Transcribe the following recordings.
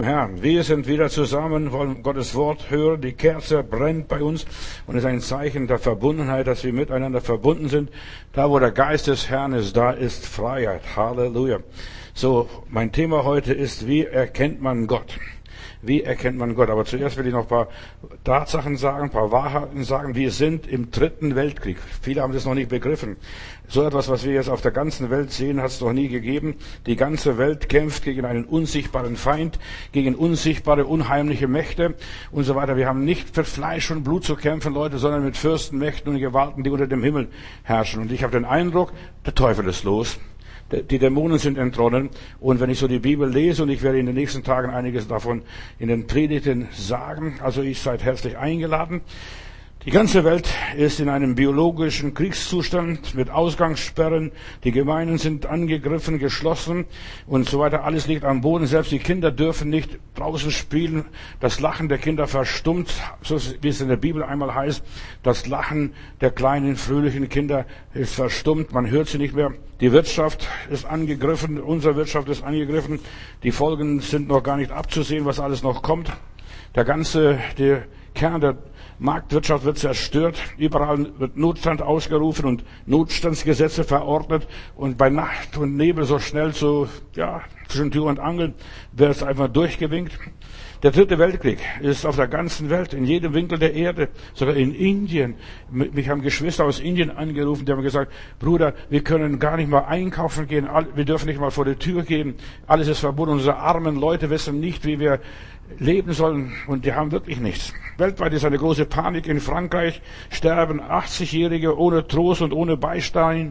Herrn. Wir sind wieder zusammen, wollen Gottes Wort hören. Die Kerze brennt bei uns und ist ein Zeichen der Verbundenheit, dass wir miteinander verbunden sind. Da, wo der Geist des Herrn ist, da ist Freiheit. Halleluja. So, mein Thema heute ist, wie erkennt man Gott? Wie erkennt man Gott? Aber zuerst will ich noch ein paar Tatsachen sagen, ein paar Wahrheiten sagen. Wir sind im dritten Weltkrieg. Viele haben das noch nicht begriffen. So etwas, was wir jetzt auf der ganzen Welt sehen, hat es noch nie gegeben. Die ganze Welt kämpft gegen einen unsichtbaren Feind, gegen unsichtbare, unheimliche Mächte und so weiter. Wir haben nicht für Fleisch und Blut zu kämpfen, Leute, sondern mit Fürsten, Mächten und Gewalten, die unter dem Himmel herrschen. Und ich habe den Eindruck, der Teufel ist los. Die Dämonen sind entronnen. Und wenn ich so die Bibel lese, und ich werde in den nächsten Tagen einiges davon in den Predigten sagen, also ich seid herzlich eingeladen. Die ganze Welt ist in einem biologischen Kriegszustand mit Ausgangssperren. Die Gemeinden sind angegriffen, geschlossen und so weiter. Alles liegt am Boden. Selbst die Kinder dürfen nicht draußen spielen. Das Lachen der Kinder verstummt, so wie es in der Bibel einmal heißt. Das Lachen der kleinen, fröhlichen Kinder ist verstummt. Man hört sie nicht mehr. Die Wirtschaft ist angegriffen. Unsere Wirtschaft ist angegriffen. Die Folgen sind noch gar nicht abzusehen, was alles noch kommt. Der Kern der Marktwirtschaft wird zerstört. Überall wird Notstand ausgerufen und Notstandsgesetze verordnet. Und bei Nacht und Nebel so schnell zwischen Tür und Angel wird es einfach durchgewinkt. Der dritte Weltkrieg ist auf der ganzen Welt, in jedem Winkel der Erde, sogar in Indien. Mich haben Geschwister aus Indien angerufen, die haben gesagt, Bruder, wir können gar nicht mal einkaufen gehen, wir dürfen nicht mal vor die Tür gehen, alles ist verboten, unsere armen Leute wissen nicht, wie wir leben sollen und die haben wirklich nichts. Weltweit ist eine große Panik. In Frankreich sterben 80-Jährige ohne Trost und ohne Beistand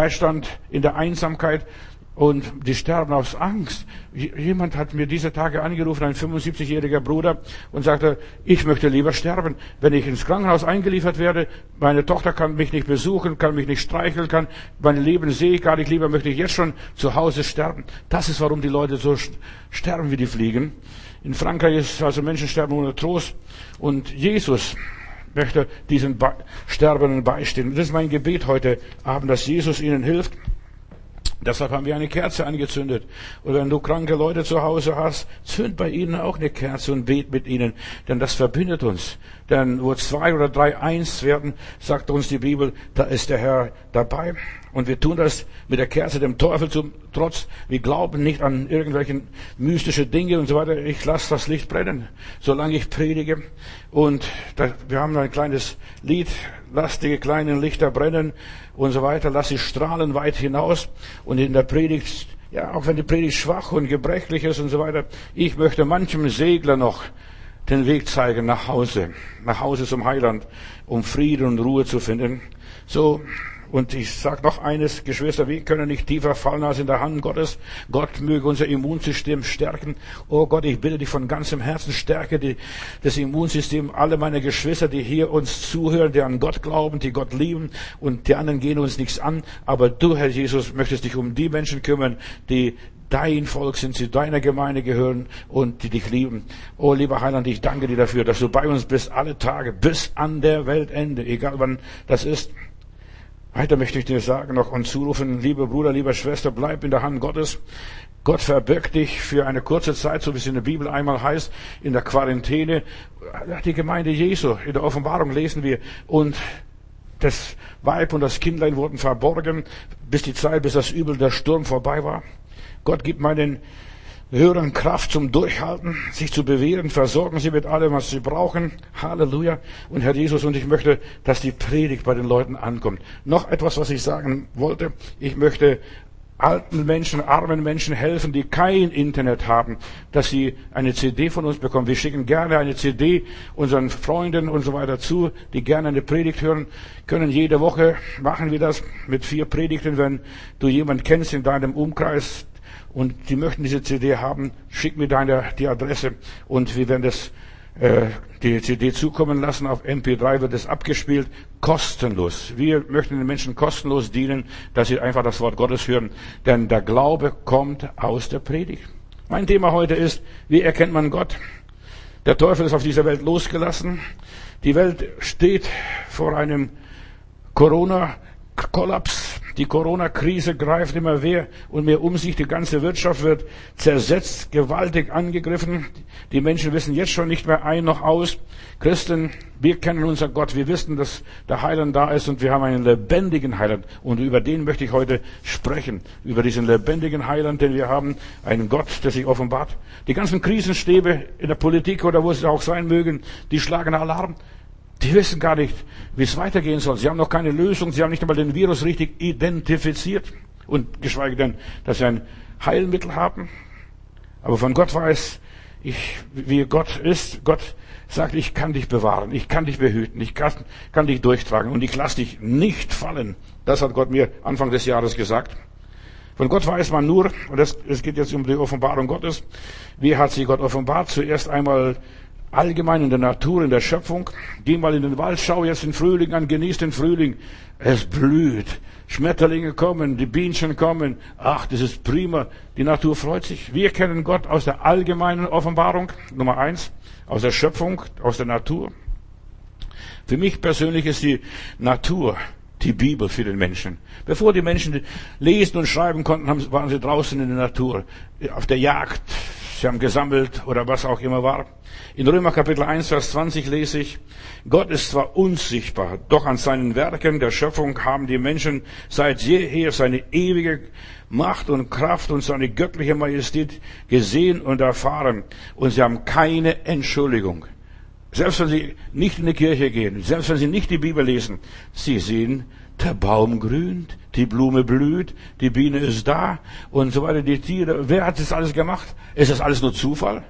in der Einsamkeit. Und die sterben aus Angst. Jemand hat mir diese Tage angerufen, ein 75-jähriger Bruder, und sagte, ich möchte lieber sterben. Wenn ich ins Krankenhaus eingeliefert werde, meine Tochter kann mich nicht besuchen, kann mich nicht streicheln, mein Leben sehe ich gar nicht, lieber möchte ich jetzt schon zu Hause sterben. Das ist, warum die Leute so sterben wie die Fliegen. In Frankreich ist also Menschen sterben ohne Trost. Und Jesus möchte diesen Sterbenden beistehen. Das ist mein Gebet heute Abend, dass Jesus ihnen hilft. Deshalb haben wir eine Kerze angezündet. Und wenn du kranke Leute zu Hause hast, zünd bei ihnen auch eine Kerze und bet mit ihnen. Denn das verbindet uns. Denn wo 2 oder 3 eins werden, sagt uns die Bibel, da ist der Herr dabei. Und wir tun das mit der Kerze dem Teufel zum Trotz. Wir glauben nicht an irgendwelche mystische Dinge und so weiter. Ich lasse das Licht brennen, solange ich predige. Und wir haben ein kleines Lied, lass die kleinen Lichter brennen und so weiter. Lass sie strahlen weit hinaus. Und in der Predigt, auch wenn die Predigt schwach und gebrechlich ist und so weiter, ich möchte manchem Segler noch den Weg zeigen nach Hause zum Heiland, um Frieden und Ruhe zu finden. So. Und ich sage noch eines, Geschwister, wir können nicht tiefer fallen als in der Hand Gottes. Gott möge unser Immunsystem stärken. Oh Gott, ich bitte dich von ganzem Herzen, stärke das Immunsystem aller meiner Geschwister, die hier uns zuhören, die an Gott glauben, die Gott lieben und die anderen gehen uns nichts an. Aber du, Herr Jesus, möchtest dich um die Menschen kümmern, die dein Volk sind, zu deiner Gemeinde gehören und die dich lieben. Oh, lieber Heiland, ich danke dir dafür, dass du bei uns bist alle Tage, bis an der Weltende, egal wann das ist. Weiter möchte ich dir sagen noch und zurufen, lieber Bruder, liebe Schwester, bleib in der Hand Gottes. Gott verbirgt dich für eine kurze Zeit, so wie es in der Bibel einmal heißt, in der Quarantäne. Die Gemeinde Jesu, in der Offenbarung lesen wir, und das Weib und das Kindlein wurden verborgen, bis das Übel, der Sturm vorbei war. Gott gibt meinen Hörern Kraft zum Durchhalten, sich zu bewähren, versorgen sie mit allem, was sie brauchen. Halleluja. Und Herr Jesus, und ich möchte, dass die Predigt bei den Leuten ankommt. Noch etwas, was ich sagen wollte. Ich möchte alten Menschen, armen Menschen helfen, die kein Internet haben, dass sie eine CD von uns bekommen. Wir schicken gerne eine CD unseren Freunden und so weiter zu, die gerne eine Predigt hören können. Jede Woche machen wir das mit 4 Predigten. Wenn du jemanden kennst in deinem Umkreis, und die möchten diese CD haben, schick mir die Adresse und wir werden die CD zukommen lassen. Auf MP3 wird es abgespielt, kostenlos. Wir möchten den Menschen kostenlos dienen, dass sie einfach das Wort Gottes hören, denn der Glaube kommt aus der Predigt. Mein Thema heute ist, wie erkennt man Gott? Der Teufel ist auf dieser Welt losgelassen. Die Welt steht vor einem Corona-Kollaps. Die Corona-Krise greift immer mehr und mehr um sich. Die ganze Wirtschaft wird zersetzt, gewaltig angegriffen. Die Menschen wissen jetzt schon nicht mehr ein noch aus. Christen, wir kennen unser Gott. Wir wissen, dass der Heiland da ist und wir haben einen lebendigen Heiland. Und über den möchte ich heute sprechen. Über diesen lebendigen Heiland, denn wir haben einen Gott, der sich offenbart. Die ganzen Krisenstäbe in der Politik oder wo es auch sein mögen, die schlagen Alarm. Die wissen gar nicht, wie es weitergehen soll. Sie haben noch keine Lösung. Sie haben nicht einmal den Virus richtig identifiziert. Und geschweige denn, dass sie ein Heilmittel haben. Aber von Gott weiß ich, wie Gott ist. Gott sagt, ich kann dich bewahren. Ich kann dich behüten. Ich kann dich durchtragen. Und ich lasse dich nicht fallen. Das hat Gott mir Anfang des Jahres gesagt. Von Gott weiß man nur, und es geht jetzt um die Offenbarung Gottes. Wie hat sich Gott offenbart? Zuerst einmal allgemein in der Natur, in der Schöpfung. Geh mal in den Wald, schau jetzt den Frühling an, genieß den Frühling. Es blüht. Schmetterlinge kommen, die Bienchen kommen. Ach, das ist prima. Die Natur freut sich. Wir kennen Gott aus der allgemeinen Offenbarung. Nummer 1. Aus der Schöpfung, aus der Natur. Für mich persönlich ist die Natur die Bibel für den Menschen. Bevor die Menschen lesen und schreiben konnten, waren sie draußen in der Natur, auf der Jagd. Sie haben gesammelt oder was auch immer war. In Römer Kapitel 1, Vers 20 lese ich, Gott ist zwar unsichtbar, doch an seinen Werken der Schöpfung haben die Menschen seit jeher seine ewige Macht und Kraft und seine göttliche Majestät gesehen und erfahren. Und sie haben keine Entschuldigung. Selbst wenn sie nicht in die Kirche gehen, selbst wenn sie nicht die Bibel lesen, sie sehen, der Baum grünt, die Blume blüht, die Biene ist da und so weiter, die Tiere. Wer hat das alles gemacht? Ist das alles nur Zufall?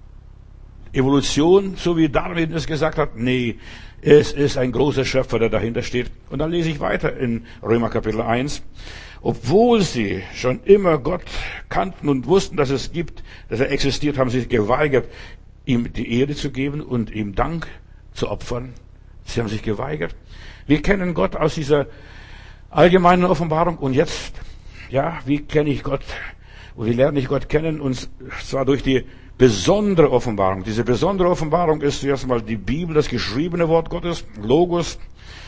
Evolution, so wie Darwin es gesagt hat? Nee, es ist ein großer Schöpfer, der dahinter steht. Und dann lese ich weiter in Römer Kapitel 1. Obwohl sie schon immer Gott kannten und wussten, dass es gibt, dass er existiert, haben sie sich geweigert, ihm die Ehre zu geben und ihm Dank zu opfern. Sie haben sich geweigert. Wir kennen Gott aus dieser allgemeinen Offenbarung und jetzt, ja, wie kenne ich Gott? Und wie lerne ich Gott kennen? Und zwar durch die besondere Offenbarung. Diese besondere Offenbarung ist zuerst mal die Bibel, das geschriebene Wort Gottes, Logos,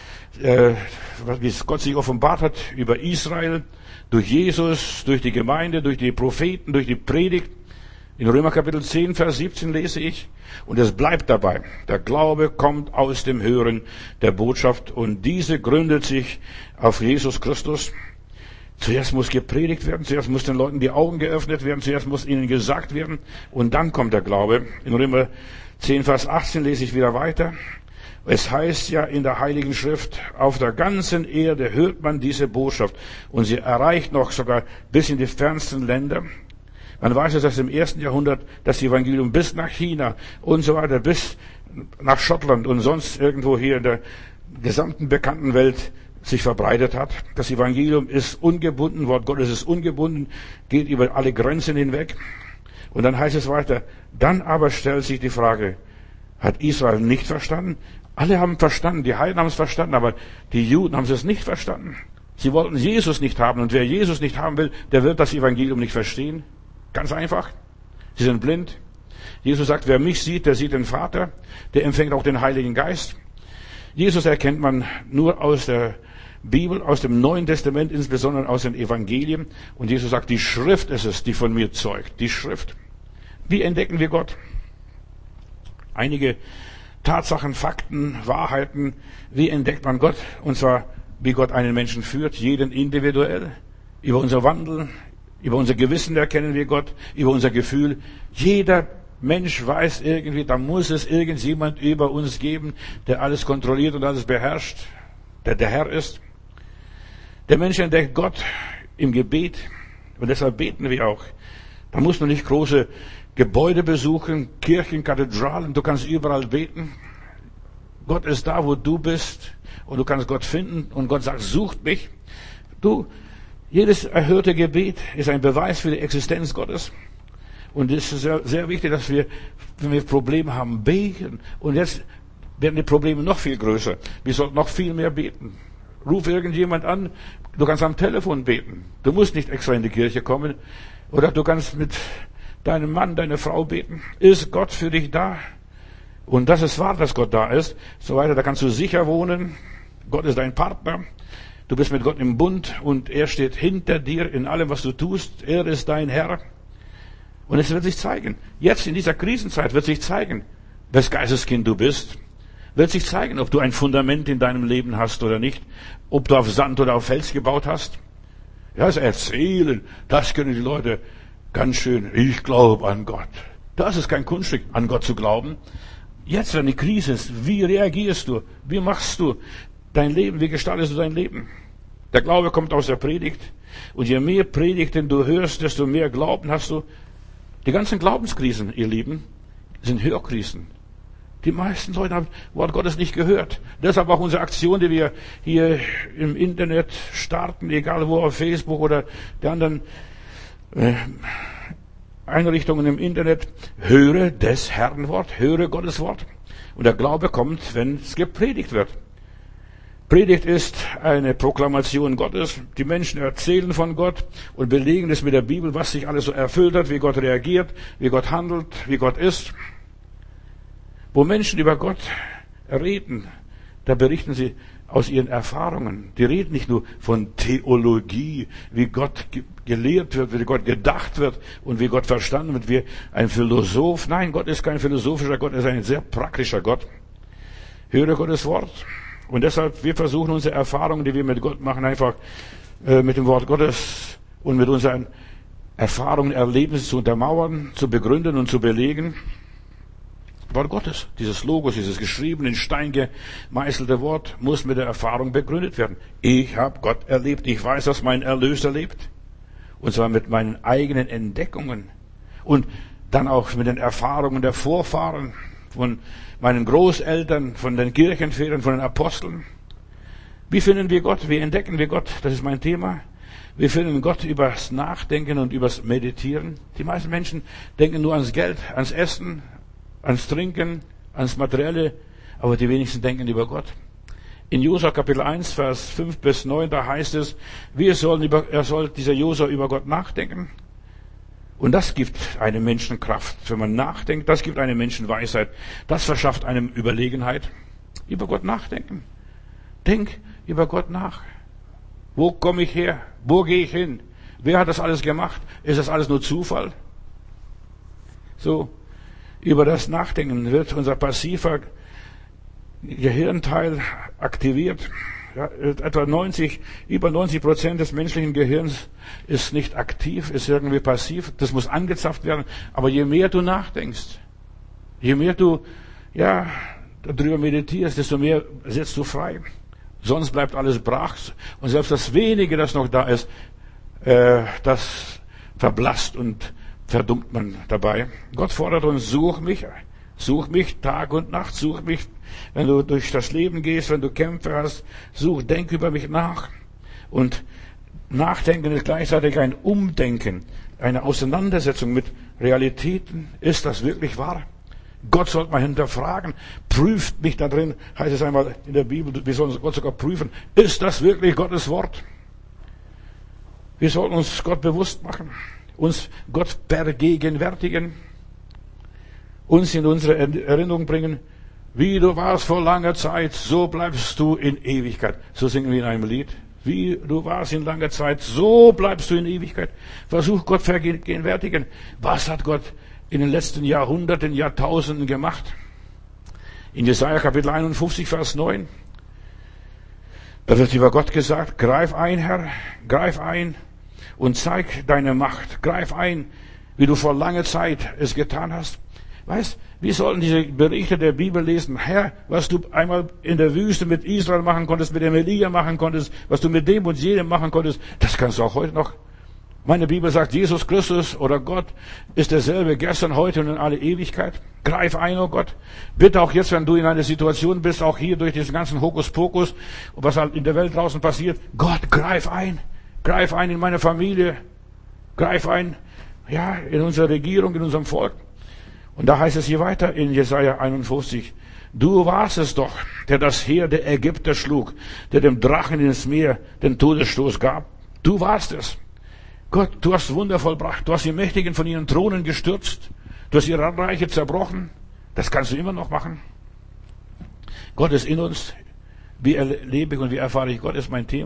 wie Gott sich offenbart hat über Israel, durch Jesus, durch die Gemeinde, durch die Propheten, durch die Predigt. In Römer Kapitel 10, Vers 17 lese ich, und es bleibt dabei, der Glaube kommt aus dem Hören der Botschaft und diese gründet sich auf Jesus Christus. Zuerst muss gepredigt werden, zuerst muss den Leuten die Augen geöffnet werden, zuerst muss ihnen gesagt werden und dann kommt der Glaube. In Römer 10, Vers 18 lese ich wieder weiter. Es heißt ja in der Heiligen Schrift, auf der ganzen Erde hört man diese Botschaft und sie erreicht noch sogar bis in die fernsten Länder. Man weiß es aus dem 1. Jahrhundert, das Evangelium bis nach China und so weiter, bis nach Schottland und sonst irgendwo hier in der gesamten bekannten Welt sich verbreitet hat. Das Evangelium ist ungebunden, Wort Gottes ist ungebunden, geht über alle Grenzen hinweg. Und dann heißt es weiter, dann aber stellt sich die Frage, hat Israel nicht verstanden? Alle haben verstanden, die Heiden haben es verstanden, aber die Juden haben es nicht verstanden. Sie wollten Jesus nicht haben und wer Jesus nicht haben will, der wird das Evangelium nicht verstehen. Ganz einfach. Sie sind blind. Jesus sagt, wer mich sieht, der sieht den Vater, der empfängt auch den Heiligen Geist. Jesus erkennt man nur aus der Bibel, aus dem Neuen Testament, insbesondere aus den Evangelien. Und Jesus sagt, die Schrift ist es, die von mir zeugt. Die Schrift. Wie entdecken wir Gott? Einige Tatsachen, Fakten, Wahrheiten. Wie entdeckt man Gott? Und zwar, wie Gott einen Menschen führt, jeden individuell. Über unser Wandel, über unser Gewissen erkennen wir Gott, über unser Gefühl. Jeder Mensch weiß irgendwie, da muss es irgendjemand über uns geben, der alles kontrolliert und alles beherrscht, der der Herr ist. Der Mensch entdeckt Gott im Gebet und deshalb beten wir auch. Da muss man nicht große Gebäude besuchen, Kirchen, Kathedralen, du kannst überall beten. Gott ist da, wo du bist und du kannst Gott finden und Gott sagt, sucht mich. Jedes erhörte Gebet ist ein Beweis für die Existenz Gottes. Und es ist sehr, sehr wichtig, dass wir, wenn wir Probleme haben, beten. Und jetzt werden die Probleme noch viel größer. Wir sollten noch viel mehr beten. Ruf irgendjemand an, du kannst am Telefon beten. Du musst nicht extra in die Kirche kommen. Oder du kannst mit deinem Mann, deiner Frau beten. Ist Gott für dich da? Und das ist wahr, dass Gott da ist. So weiter, da kannst du sicher wohnen. Gott ist dein Partner. Du bist mit Gott im Bund und er steht hinter dir in allem, was du tust. Er ist dein Herr. Und es wird sich zeigen. Jetzt in dieser Krisenzeit wird sich zeigen, wes Geisteskind du bist. Wird sich zeigen, ob du ein Fundament in deinem Leben hast oder nicht. Ob du auf Sand oder auf Fels gebaut hast. Ja, das erzählen, das können die Leute ganz schön. Ich glaube an Gott. Das ist kein Kunststück, an Gott zu glauben. Jetzt, wenn die Krise ist, wie reagierst du? Wie machst du dein Leben? Wie gestaltest du dein Leben? Der Glaube kommt aus der Predigt. Und je mehr Predigten du hörst, desto mehr Glauben hast du. Die ganzen Glaubenskrisen, ihr Lieben, sind Hörkrisen. Die meisten Leute haben Wort Gottes nicht gehört. Deshalb auch unsere Aktion, die wir hier im Internet starten, egal wo, auf Facebook oder der anderen Einrichtungen im Internet. Höre des Herrn Wort, höre Gottes Wort. Und der Glaube kommt, wenn es gepredigt wird. Predigt ist eine Proklamation Gottes. Die Menschen erzählen von Gott und belegen es mit der Bibel, was sich alles so erfüllt hat, wie Gott reagiert, wie Gott handelt, wie Gott ist. Wo Menschen über Gott reden, da berichten sie aus ihren Erfahrungen. Die reden nicht nur von Theologie, wie Gott gelehrt wird, wie Gott gedacht wird und wie Gott verstanden wird, wie ein Philosoph. Nein, Gott ist kein philosophischer Gott, er ist ein sehr praktischer Gott. Höre Gottes Wort. Und deshalb, wir versuchen unsere Erfahrungen, die wir mit Gott machen, einfach mit dem Wort Gottes und mit unseren Erfahrungen, Erlebnissen zu untermauern, zu begründen und zu belegen. Wort Gottes, dieses Logos, dieses geschriebene, in Stein gemeißelte Wort, muss mit der Erfahrung begründet werden. Ich habe Gott erlebt, ich weiß, dass mein Erlöser lebt. Und zwar mit meinen eigenen Entdeckungen. Und dann auch mit den Erfahrungen der Vorfahren, von meinen Großeltern, von den Kirchenvätern, von den Aposteln. Wie finden wir Gott? Wie entdecken wir Gott? Das ist mein Thema. Wir finden Gott übers Nachdenken und übers Meditieren. Die meisten Menschen denken nur ans Geld, ans Essen, ans Trinken, ans Materielle, aber die wenigsten denken über Gott. In Josua Kapitel 1, Vers 5 bis 9, da heißt es, dieser Josua über Gott nachdenken. Und das gibt einem Menschen Kraft. Wenn man nachdenkt, das gibt einem Menschen Weisheit. Das verschafft einem Überlegenheit. Über Gott nachdenken. Denk über Gott nach. Wo komme ich her? Wo gehe ich hin? Wer hat das alles gemacht? Ist das alles nur Zufall? So, über das Nachdenken wird unser passiver Gehirnteil aktiviert. Ja, etwa über 90% des menschlichen Gehirns ist nicht aktiv, ist irgendwie passiv. Das muss angezapft werden. Aber je mehr du nachdenkst, je mehr du, darüber meditierst, desto mehr setzt du frei. Sonst bleibt alles brach. Und selbst das Wenige, das noch da ist, das verblasst und verdummt man dabei. Gott fordert uns, such mich Tag und Nacht, such mich, wenn du durch das Leben gehst, wenn du Kämpfe hast, denk über mich nach. Und Nachdenken ist gleichzeitig ein Umdenken, eine Auseinandersetzung mit Realitäten. Ist das wirklich wahr? Gott sollte mal hinterfragen, prüft mich da drin, heißt es einmal in der Bibel, wir sollen Gott sogar prüfen, ist das wirklich Gottes Wort? Wir sollten uns Gott bewusst machen, uns Gott vergegenwärtigen, uns in unsere Erinnerung bringen, wie du warst vor langer Zeit, so bleibst du in Ewigkeit. So singen wir in einem Lied. Wie du warst in langer Zeit, so bleibst du in Ewigkeit. Versuch Gott vergegenwärtigen. Was hat Gott in den letzten Jahrhunderten, Jahrtausenden gemacht? In Jesaja Kapitel 51, Vers 9, da wird über Gott gesagt, greif ein, Herr, greif ein und zeig deine Macht. Greif ein, wie du vor langer Zeit es getan hast. Weißt, wir sollten diese Berichte der Bibel lesen. Herr, was du einmal in der Wüste mit Israel machen konntest, mit dem Elia machen konntest, was du mit dem und jedem machen konntest, das kannst du auch heute noch. Meine Bibel sagt, Jesus Christus oder Gott ist derselbe gestern, heute und in alle Ewigkeit. Greif ein, oh Gott. Bitte auch jetzt, wenn du in einer Situation bist, auch hier durch diesen ganzen Hokuspokus, was halt in der Welt draußen passiert. Gott, greif ein. Greif ein in meine Familie. Greif ein, in unsere Regierung, in unserem Volk. Und da heißt es hier weiter in Jesaja 51, du warst es doch, der das Heer der Ägypter schlug, der dem Drachen ins Meer den Todesstoß gab. Du warst es. Gott, du hast Wunder vollbracht. Du hast die Mächtigen von ihren Thronen gestürzt. Du hast ihre Reiche zerbrochen. Das kannst du immer noch machen. Gott ist in uns. Wie erlebe ich und wie erfahre ich Gott, ist mein Thema.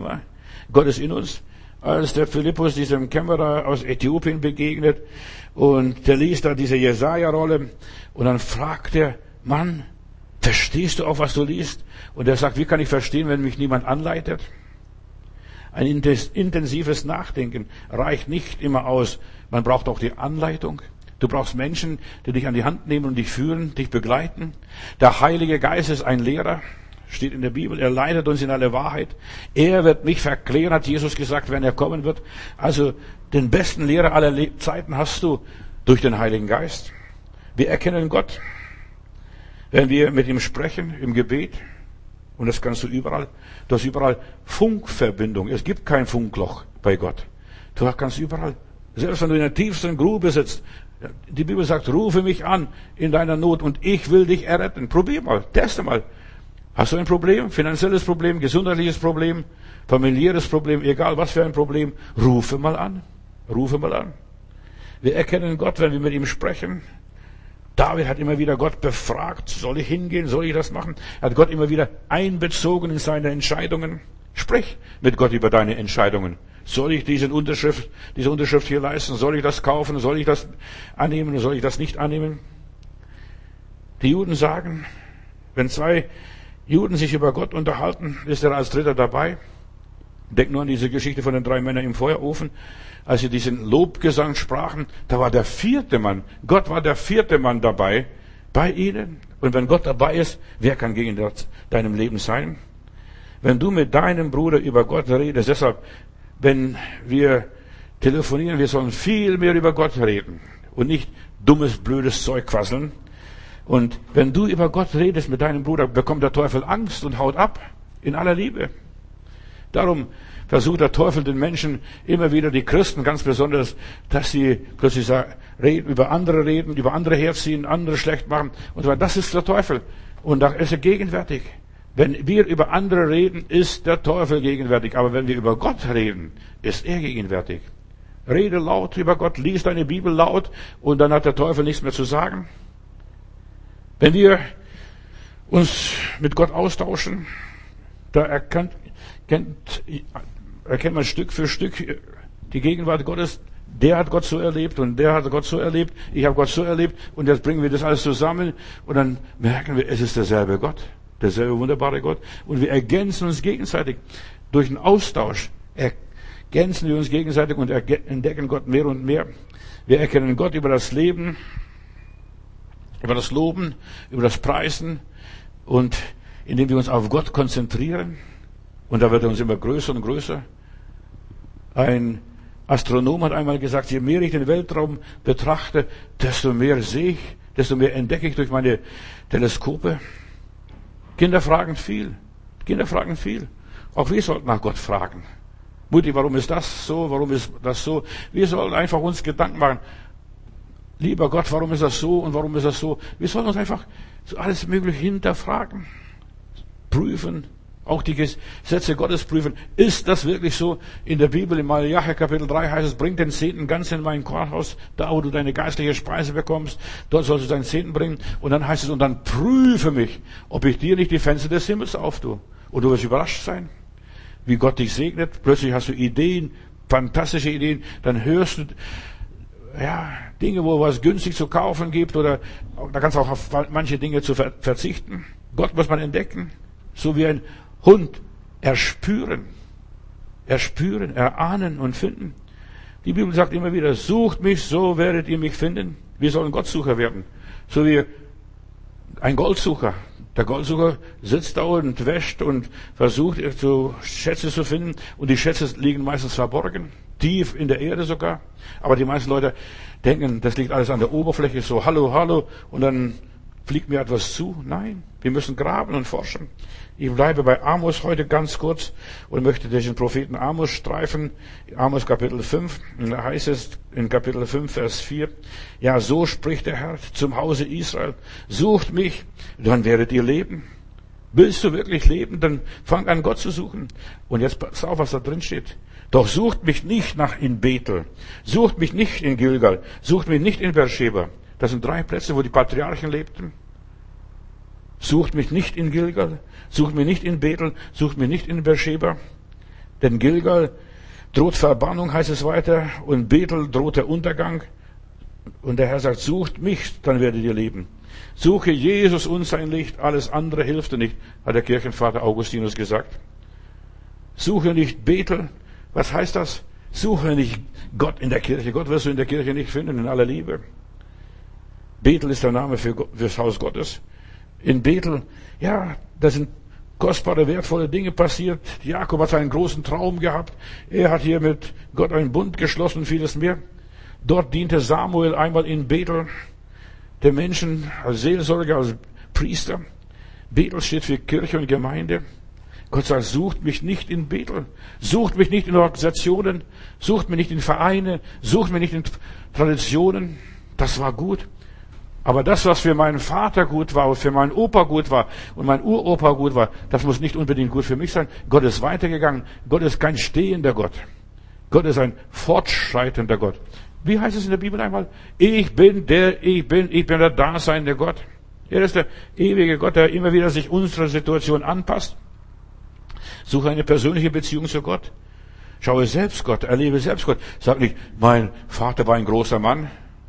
Gott ist in uns. Als der Philippus diesem Kämmerer aus Äthiopien begegnet und der liest da diese Jesaja-Rolle und dann fragt der Mann, verstehst du auch, was du liest? Und er sagt, wie kann ich verstehen, wenn mich niemand anleitet? Ein intensives Nachdenken reicht nicht immer aus. Man braucht auch die Anleitung. Du brauchst Menschen, die dich an die Hand nehmen und dich führen, dich begleiten. Der Heilige Geist ist ein Lehrer, steht in der Bibel. Er leitet uns in alle Wahrheit. Er wird mich verklären, hat Jesus gesagt, wenn er kommen wird. Also den besten Lehrer aller Zeiten hast du durch den Heiligen Geist. Wir erkennen Gott, wenn wir mit ihm sprechen im Gebet. Und das kannst du überall. Du hast überall Funkverbindung. Es gibt kein Funkloch bei Gott. Du kannst überall, selbst wenn du in der tiefsten Grube sitzt, die Bibel sagt, rufe mich an in deiner Not und ich will dich erretten. Probier mal, teste mal. Hast du ein Problem? Finanzielles Problem, gesundheitliches Problem, familiäres Problem, egal was für ein Problem, rufe mal an. Rufe mal an. Wir erkennen Gott, wenn wir mit ihm sprechen. David hat immer wieder Gott befragt, soll ich hingehen, soll ich das machen? Er hat Gott immer wieder einbezogen in seine Entscheidungen. Sprich mit Gott über deine Entscheidungen. Soll ich diese Unterschrift hier leisten? Soll ich das kaufen? Soll ich das annehmen oder soll ich das nicht annehmen? Die Juden sagen, wenn zwei Juden sich über Gott unterhalten, ist er als Dritter dabei. Denk nur an diese Geschichte von den 3 Männern im Feuerofen. Als sie diesen Lobgesang sprachen, da war der 4. Mann. Gott war der 4. Mann dabei, bei ihnen. Und wenn Gott dabei ist, wer kann gegen deinem Leben sein? Wenn du mit deinem Bruder über Gott redest, deshalb, wenn wir telefonieren, wir sollen viel mehr über Gott reden und nicht dummes, blödes Zeug quasseln. Und wenn du über Gott redest mit deinem Bruder, bekommt der Teufel Angst und haut ab, in aller Liebe. Darum versucht der Teufel den Menschen immer wieder, die Christen ganz besonders, dass sie plötzlich über andere reden, über andere herziehen, andere schlecht machen und so weiter. Das ist der Teufel. Und da ist er gegenwärtig. Wenn wir über andere reden, ist der Teufel gegenwärtig. Aber wenn wir über Gott reden, ist er gegenwärtig. Rede laut über Gott, lies deine Bibel laut und dann hat der Teufel nichts mehr zu sagen. Wenn wir uns mit Gott austauschen, da erkennt man Stück für Stück die Gegenwart Gottes. Der hat Gott so erlebt und der hat Gott so erlebt. Ich habe Gott so erlebt und jetzt bringen wir das alles zusammen und dann merken wir, es ist derselbe Gott, derselbe wunderbare Gott und wir ergänzen uns gegenseitig. Durch den Austausch ergänzen wir uns gegenseitig und entdecken Gott mehr und mehr. Wir erkennen Gott über das Leben, über das Loben, über das Preisen und indem wir uns auf Gott konzentrieren. Und da wird er uns immer größer und größer. Ein Astronom hat einmal gesagt, je mehr ich den Weltraum betrachte, desto mehr sehe ich, desto mehr entdecke ich durch meine Teleskope. Kinder fragen viel. Auch wir sollten nach Gott fragen. Mutti, warum ist das so? Warum ist das so? Wir sollen einfach uns Gedanken machen. Lieber Gott, warum ist das so und warum ist das so? Wir sollen uns einfach so alles Mögliche hinterfragen, prüfen. Auch die Gesetze Gottes prüfen. Ist das wirklich so? In der Bibel, im Malachi Kapitel 3 heißt es, bring den Zehnten ganz in mein Kornhaus, da wo du deine geistliche Speise bekommst, dort sollst du deinen Zehnten bringen. Und dann heißt es, und dann prüfe mich, ob ich dir nicht die Fenster des Himmels auftue. Und du wirst überrascht sein, wie Gott dich segnet. Plötzlich hast du Ideen, fantastische Ideen, dann hörst du, Dinge, wo was günstig zu kaufen gibt, oder da kannst du auch auf manche Dinge zu verzichten. Gott muss man entdecken, so wie ein Hund erspüren, erahnen und finden. Die Bibel sagt immer wieder, sucht mich, so werdet ihr mich finden. Wir sollen Gottsucher werden. So wie ein Goldsucher. Der Goldsucher sitzt da und wäscht und versucht, Schätze zu finden. Und die Schätze liegen meistens verborgen, tief in der Erde sogar. Aber die meisten Leute denken, das liegt alles an der Oberfläche, so hallo, hallo, und dann fliegt mir etwas zu. Nein, wir müssen graben und forschen. Ich bleibe bei Amos heute ganz kurz und möchte den Propheten Amos streifen. Amos Kapitel 5, und da heißt es in Kapitel 5, Vers 4, ja, so spricht der Herr zum Hause Israel, sucht mich, dann werdet ihr leben. Willst du wirklich leben, dann fang an, Gott zu suchen. Und jetzt pass auf, was da drin steht. Doch sucht mich nicht in Bethel, sucht mich nicht in Gilgal, sucht mich nicht in Beersheba. Das sind 3 Plätze, wo die Patriarchen lebten. Sucht mich nicht in Gilgal, sucht mich nicht in Bethel, sucht mich nicht in Beersheba. Denn Gilgal droht Verbannung, heißt es weiter, und Bethel droht der Untergang. Und der Herr sagt, sucht mich, dann werdet ihr leben. Suche Jesus und sein Licht, alles andere hilft dir nicht, hat der Kirchenvater Augustinus gesagt. Suche nicht Bethel. Was heißt das? Suche nicht Gott in der Kirche. Gott wirst du in der Kirche nicht finden, in aller Liebe. Bethel ist der Name fürs Haus Gottes. In Bethel, ja, da sind kostbare, wertvolle Dinge passiert. Jakob hat einen großen Traum gehabt. Er hat hier mit Gott einen Bund geschlossen und vieles mehr. Dort diente Samuel einmal in Bethel der Menschen als Seelsorger, als Priester. Bethel steht für Kirche und Gemeinde. Gott sagt, sucht mich nicht in Bethel, sucht mich nicht in Organisationen, sucht mich nicht in Vereine, sucht mich nicht in Traditionen. Das war gut. Aber das, was für meinen Vater gut war und für meinen Opa gut war und mein Uropa gut war, das muss nicht unbedingt gut für mich sein. Gott ist weitergegangen. Gott ist kein stehender Gott. Gott ist ein fortschreitender Gott. Wie heißt es in der Bibel einmal? Ich bin der daseinende Gott. Er ist der ewige Gott, der immer wieder sich unserer Situation anpasst. Suche eine persönliche Beziehung zu Gott. Schaue selbst Gott, erlebe selbst Gott. Sag nicht, mein Vater war ein großer Mann.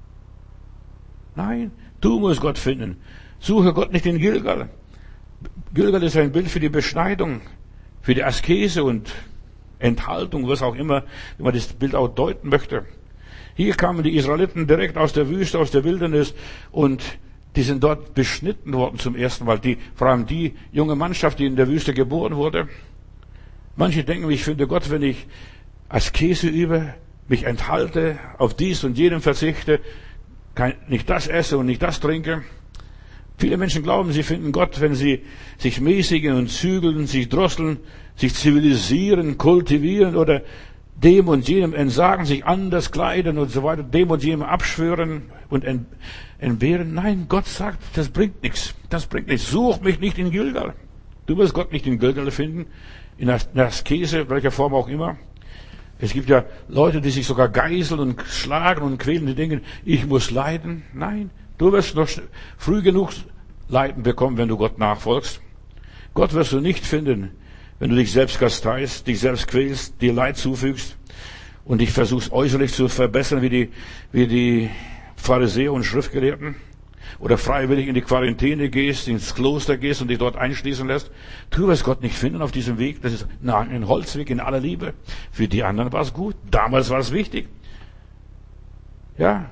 Nein, du musst Gott finden. Suche Gott nicht in Gilgal. Gilgal ist ein Bild für die Beschneidung, für die Askese und Enthaltung, was auch immer, wenn man das Bild auch deuten möchte. Hier kamen die Israeliten direkt aus der Wüste, aus der Wildnis und die sind dort beschnitten worden zum ersten Mal. Vor allem die junge Mannschaft, die in der Wüste geboren wurde. Manche denken, ich finde Gott, wenn ich Askese übe, mich enthalte, auf dies und jenem verzichte, nicht das esse und nicht das trinke. Viele Menschen glauben, sie finden Gott, wenn sie sich mäßigen und zügeln, sich drosseln, sich zivilisieren, kultivieren oder dem und jenem entsagen, sich anders kleiden und so weiter, dem und jenem abschwören und entbehren. Nein, Gott sagt, das bringt nichts. Das bringt nichts. Such mich nicht in Gilgal. Du wirst Gott nicht in Gilgal finden, in der Askese, welcher Form auch immer. Es gibt ja Leute, die sich sogar geißeln und schlagen und quälen, die denken, ich muss leiden. Nein, du wirst noch früh genug Leiden bekommen, wenn du Gott nachfolgst. Gott wirst du nicht finden, wenn du dich selbst kasteist, dich selbst quälst, dir Leid zufügst und dich versuchst äußerlich zu verbessern wie die Pharisäer und Schriftgelehrten. Oder freiwillig in die Quarantäne gehst, ins Kloster gehst und dich dort einschließen lässt. Du wirst Gott nicht finden auf diesem Weg. Das ist ein Holzweg in aller Liebe. Für die anderen war es gut. Damals war es wichtig. Ja.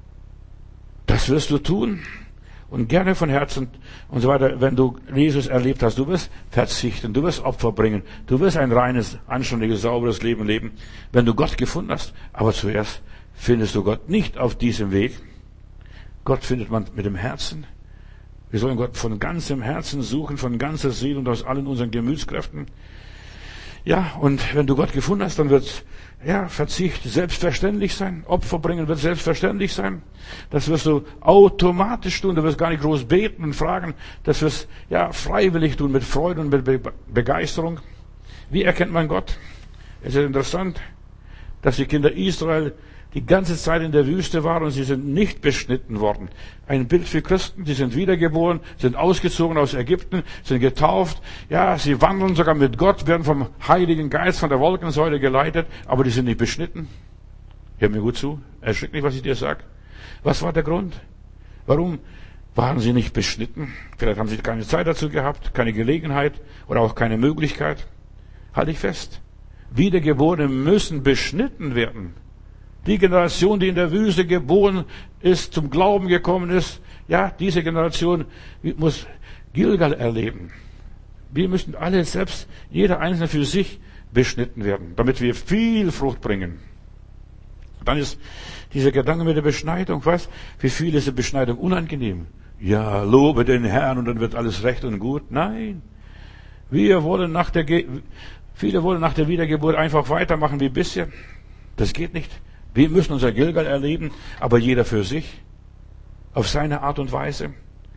Das wirst du tun. Und gerne von Herzen und so weiter, wenn du Jesus erlebt hast. Du wirst verzichten. Du wirst Opfer bringen. Du wirst ein reines, anständiges, sauberes Leben leben, wenn du Gott gefunden hast. Aber zuerst findest du Gott nicht auf diesem Weg. Gott findet man mit dem Herzen. Wir sollen Gott von ganzem Herzen suchen, von ganzer Seele und aus allen unseren Gemütskräften. Ja, und wenn du Gott gefunden hast, dann wird Verzicht selbstverständlich sein. Opfer bringen wird selbstverständlich sein. Das wirst du automatisch tun. Du wirst gar nicht groß beten und fragen. Das wirst freiwillig tun, mit Freude und mit Begeisterung. Wie erkennt man Gott? Es ist interessant, dass die Kinder Israel die ganze Zeit in der Wüste waren und sie sind nicht beschnitten worden. Ein Bild für Christen, die sind wiedergeboren, sind ausgezogen aus Ägypten, sind getauft. Ja, sie wandeln sogar mit Gott, werden vom Heiligen Geist, von der Wolkensäule geleitet, aber die sind nicht beschnitten. Hör mir gut zu, erschrecklich, was ich dir sage. Was war der Grund? Warum waren sie nicht beschnitten? Vielleicht haben sie keine Zeit dazu gehabt, keine Gelegenheit oder auch keine Möglichkeit. Halte ich fest. Wiedergeborene müssen beschnitten werden. Die Generation, die in der Wüste geboren ist, zum Glauben gekommen ist, diese Generation muss Gilgal erleben. Wir müssen alle selbst, jeder Einzelne für sich beschnitten werden, damit wir viel Frucht bringen. Dann ist dieser Gedanke mit der Beschneidung, für viele ist die Beschneidung unangenehm. Ja, lobe den Herrn und dann wird alles recht und gut. Nein. Viele wollen nach der Wiedergeburt einfach weitermachen wie bisher. Das geht nicht. Wir müssen unser Gilgal erleben, aber jeder für sich, auf seine Art und Weise.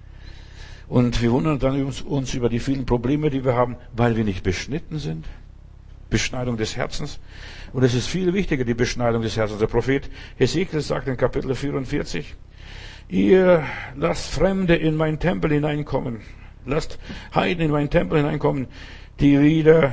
Und wir wundern dann uns über die vielen Probleme, die wir haben, weil wir nicht beschnitten sind. Beschneidung des Herzens. Und es ist viel wichtiger, die Beschneidung des Herzens. Der Prophet Hesekiel sagt in Kapitel 44, ihr lasst Fremde in meinen Tempel hineinkommen. Lasst Heiden in meinen Tempel hineinkommen, die wieder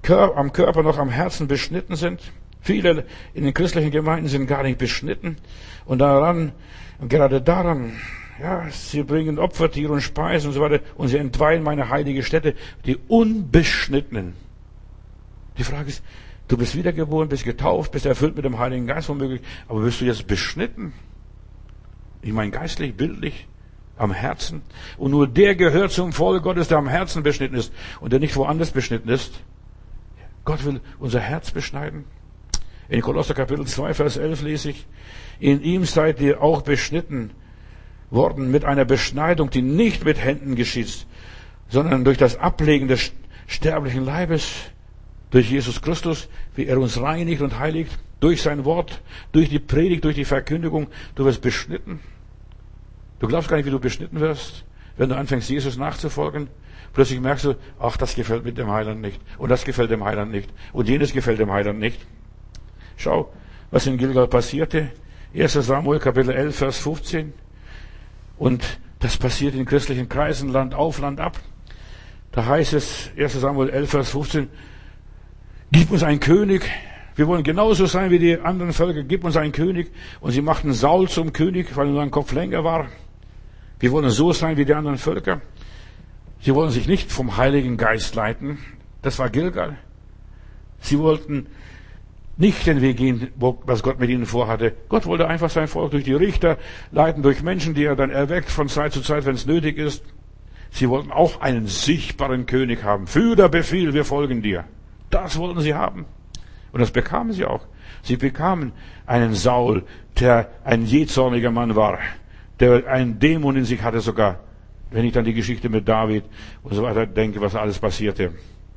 am Körper noch am Herzen beschnitten sind. Viele in den christlichen Gemeinden sind gar nicht beschnitten. Und gerade daran, ja, sie bringen Opfertiere und Speisen und so weiter und sie entweihen meine heilige Stätte, die Unbeschnittenen. Die Frage ist, du bist wiedergeboren, bist getauft, bist erfüllt mit dem Heiligen Geist womöglich, aber wirst du jetzt beschnitten? Ich meine geistlich, bildlich, am Herzen. Und nur der gehört zum Volk Gottes, der am Herzen beschnitten ist und der nicht woanders beschnitten ist. Gott will unser Herz beschneiden. In Kolosser Kapitel 2, Vers 11 lese ich, in ihm seid ihr auch beschnitten worden mit einer Beschneidung, die nicht mit Händen geschieht, sondern durch das Ablegen des sterblichen Leibes, durch Jesus Christus, wie er uns reinigt und heiligt, durch sein Wort, durch die Predigt, durch die Verkündigung. Du wirst beschnitten. Du glaubst gar nicht, wie du beschnitten wirst, wenn du anfängst, Jesus nachzufolgen. Plötzlich merkst du, ach, das gefällt mit dem Heiland nicht. Und das gefällt dem Heiland nicht. Und jenes gefällt dem Heiland nicht. Schau, was in Gilgal passierte. 1. Samuel, Kapitel 11, Vers 15. Und das passiert in christlichen Kreisen, Land auf, Land ab. Da heißt es, 1. Samuel 11, Vers 15, gib uns einen König. Wir wollen genauso sein wie die anderen Völker. Gib uns einen König. Und sie machten Saul zum König, weil sein Kopf länger war. Wir wollen so sein wie die anderen Völker. Sie wollen sich nicht vom Heiligen Geist leiten. Das war Gilgal. Sie wollten nicht den Weg gehen, was Gott mit ihnen vorhatte. Gott wollte einfach sein Volk durch die Richter leiten, durch Menschen, die er dann erweckt von Zeit zu Zeit, wenn es nötig ist. Sie wollten auch einen sichtbaren König haben. Führer, Befehl, wir folgen dir. Das wollten sie haben. Und das bekamen sie auch. Sie bekamen einen Saul, der ein jähzorniger Mann war, der einen Dämon in sich hatte sogar. Wenn ich dann die Geschichte mit David und so weiter denke, was alles passierte.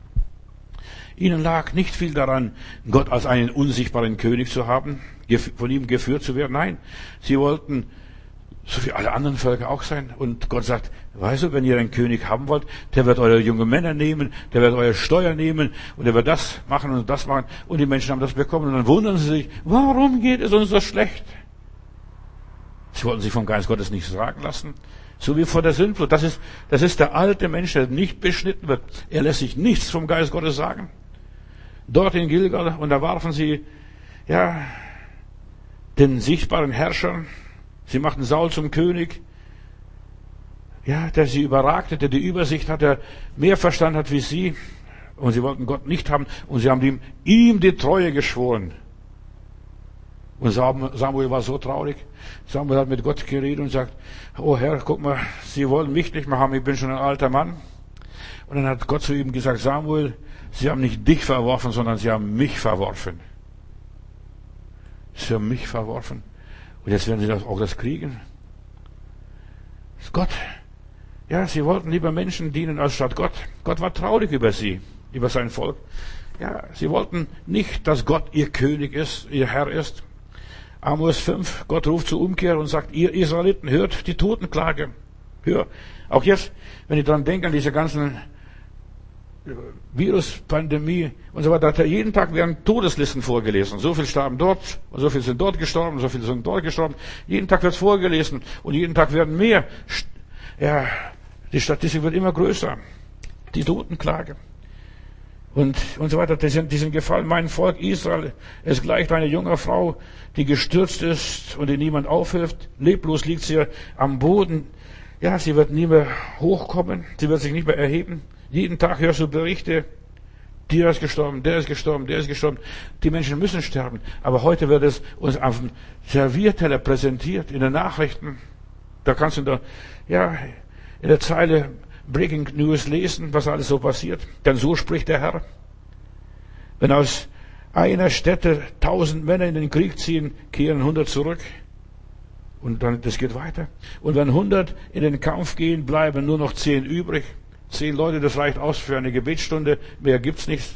Ihnen lag nicht viel daran, Gott als einen unsichtbaren König zu haben, von ihm geführt zu werden. Nein, sie wollten so wie alle anderen Völker auch sein. Und Gott sagt, weißt du, wenn ihr einen König haben wollt, der wird eure jungen Männer nehmen, der wird eure Steuer nehmen und der wird das machen und das machen. Und die Menschen haben das bekommen und dann wundern sie sich, warum geht es uns so schlecht? Sie wollten sich vom Geist Gottes nichts sagen lassen. So wie vor der Sintflut. Das ist der alte Mensch, der nicht beschnitten wird. Er lässt sich nichts vom Geist Gottes sagen. Dort in Gilgal, und da warfen sie, ja, den sichtbaren Herrscher. Sie machten Saul zum König. Ja, der sie überragte, der die Übersicht hat, der mehr Verstand hat wie sie. Und sie wollten Gott nicht haben. Und sie haben ihm die Treue geschworen. Und Samuel war so traurig. Samuel hat mit Gott geredet und sagt, oh Herr, guck mal, Sie wollen mich nicht mehr haben, ich bin schon ein alter Mann. Und dann hat Gott zu ihm gesagt, Samuel, Sie haben nicht dich verworfen, sondern Sie haben mich verworfen. Sie haben mich verworfen. Und jetzt werden Sie auch das kriegen. Gott, ja, Sie wollten lieber Menschen dienen als statt Gott. Gott war traurig über Sie, über sein Volk. Ja, Sie wollten nicht, dass Gott Ihr König ist, Ihr Herr ist. Amos 5, Gott ruft zur Umkehr und sagt, ihr Israeliten, hört die Totenklage. Hör. Auch jetzt, wenn ich daran denke, an diese ganzen Viruspandemie und so weiter, jeden Tag werden Todeslisten vorgelesen. So viel starben dort, und so viel sind dort gestorben, so viel sind dort gestorben. Jeden Tag wird vorgelesen und jeden Tag werden mehr. Ja, die Statistik wird immer größer. Die Totenklage. Und so weiter, die sind gefallen. Mein Volk Israel ist gleich eine junge Frau, die gestürzt ist und die niemand aufhilft. Leblos liegt sie am Boden. Ja, sie wird nie mehr hochkommen. Sie wird sich nicht mehr erheben. Jeden Tag hörst du Berichte. Der ist gestorben, der ist gestorben, der ist gestorben. Die Menschen müssen sterben. Aber heute wird es uns auf dem Servierteller präsentiert, in den Nachrichten. Da kannst du in der Zeile Breaking News lesen, was alles so passiert. Denn so spricht der Herr. Wenn aus einer Stätte 1000 Männer in den Krieg ziehen, kehren 100 zurück. Und dann, das geht weiter. Und wenn 100 in den Kampf gehen, bleiben nur noch 10 übrig. 10 Leute, das reicht aus für eine Gebetsstunde. Mehr gibt's nicht.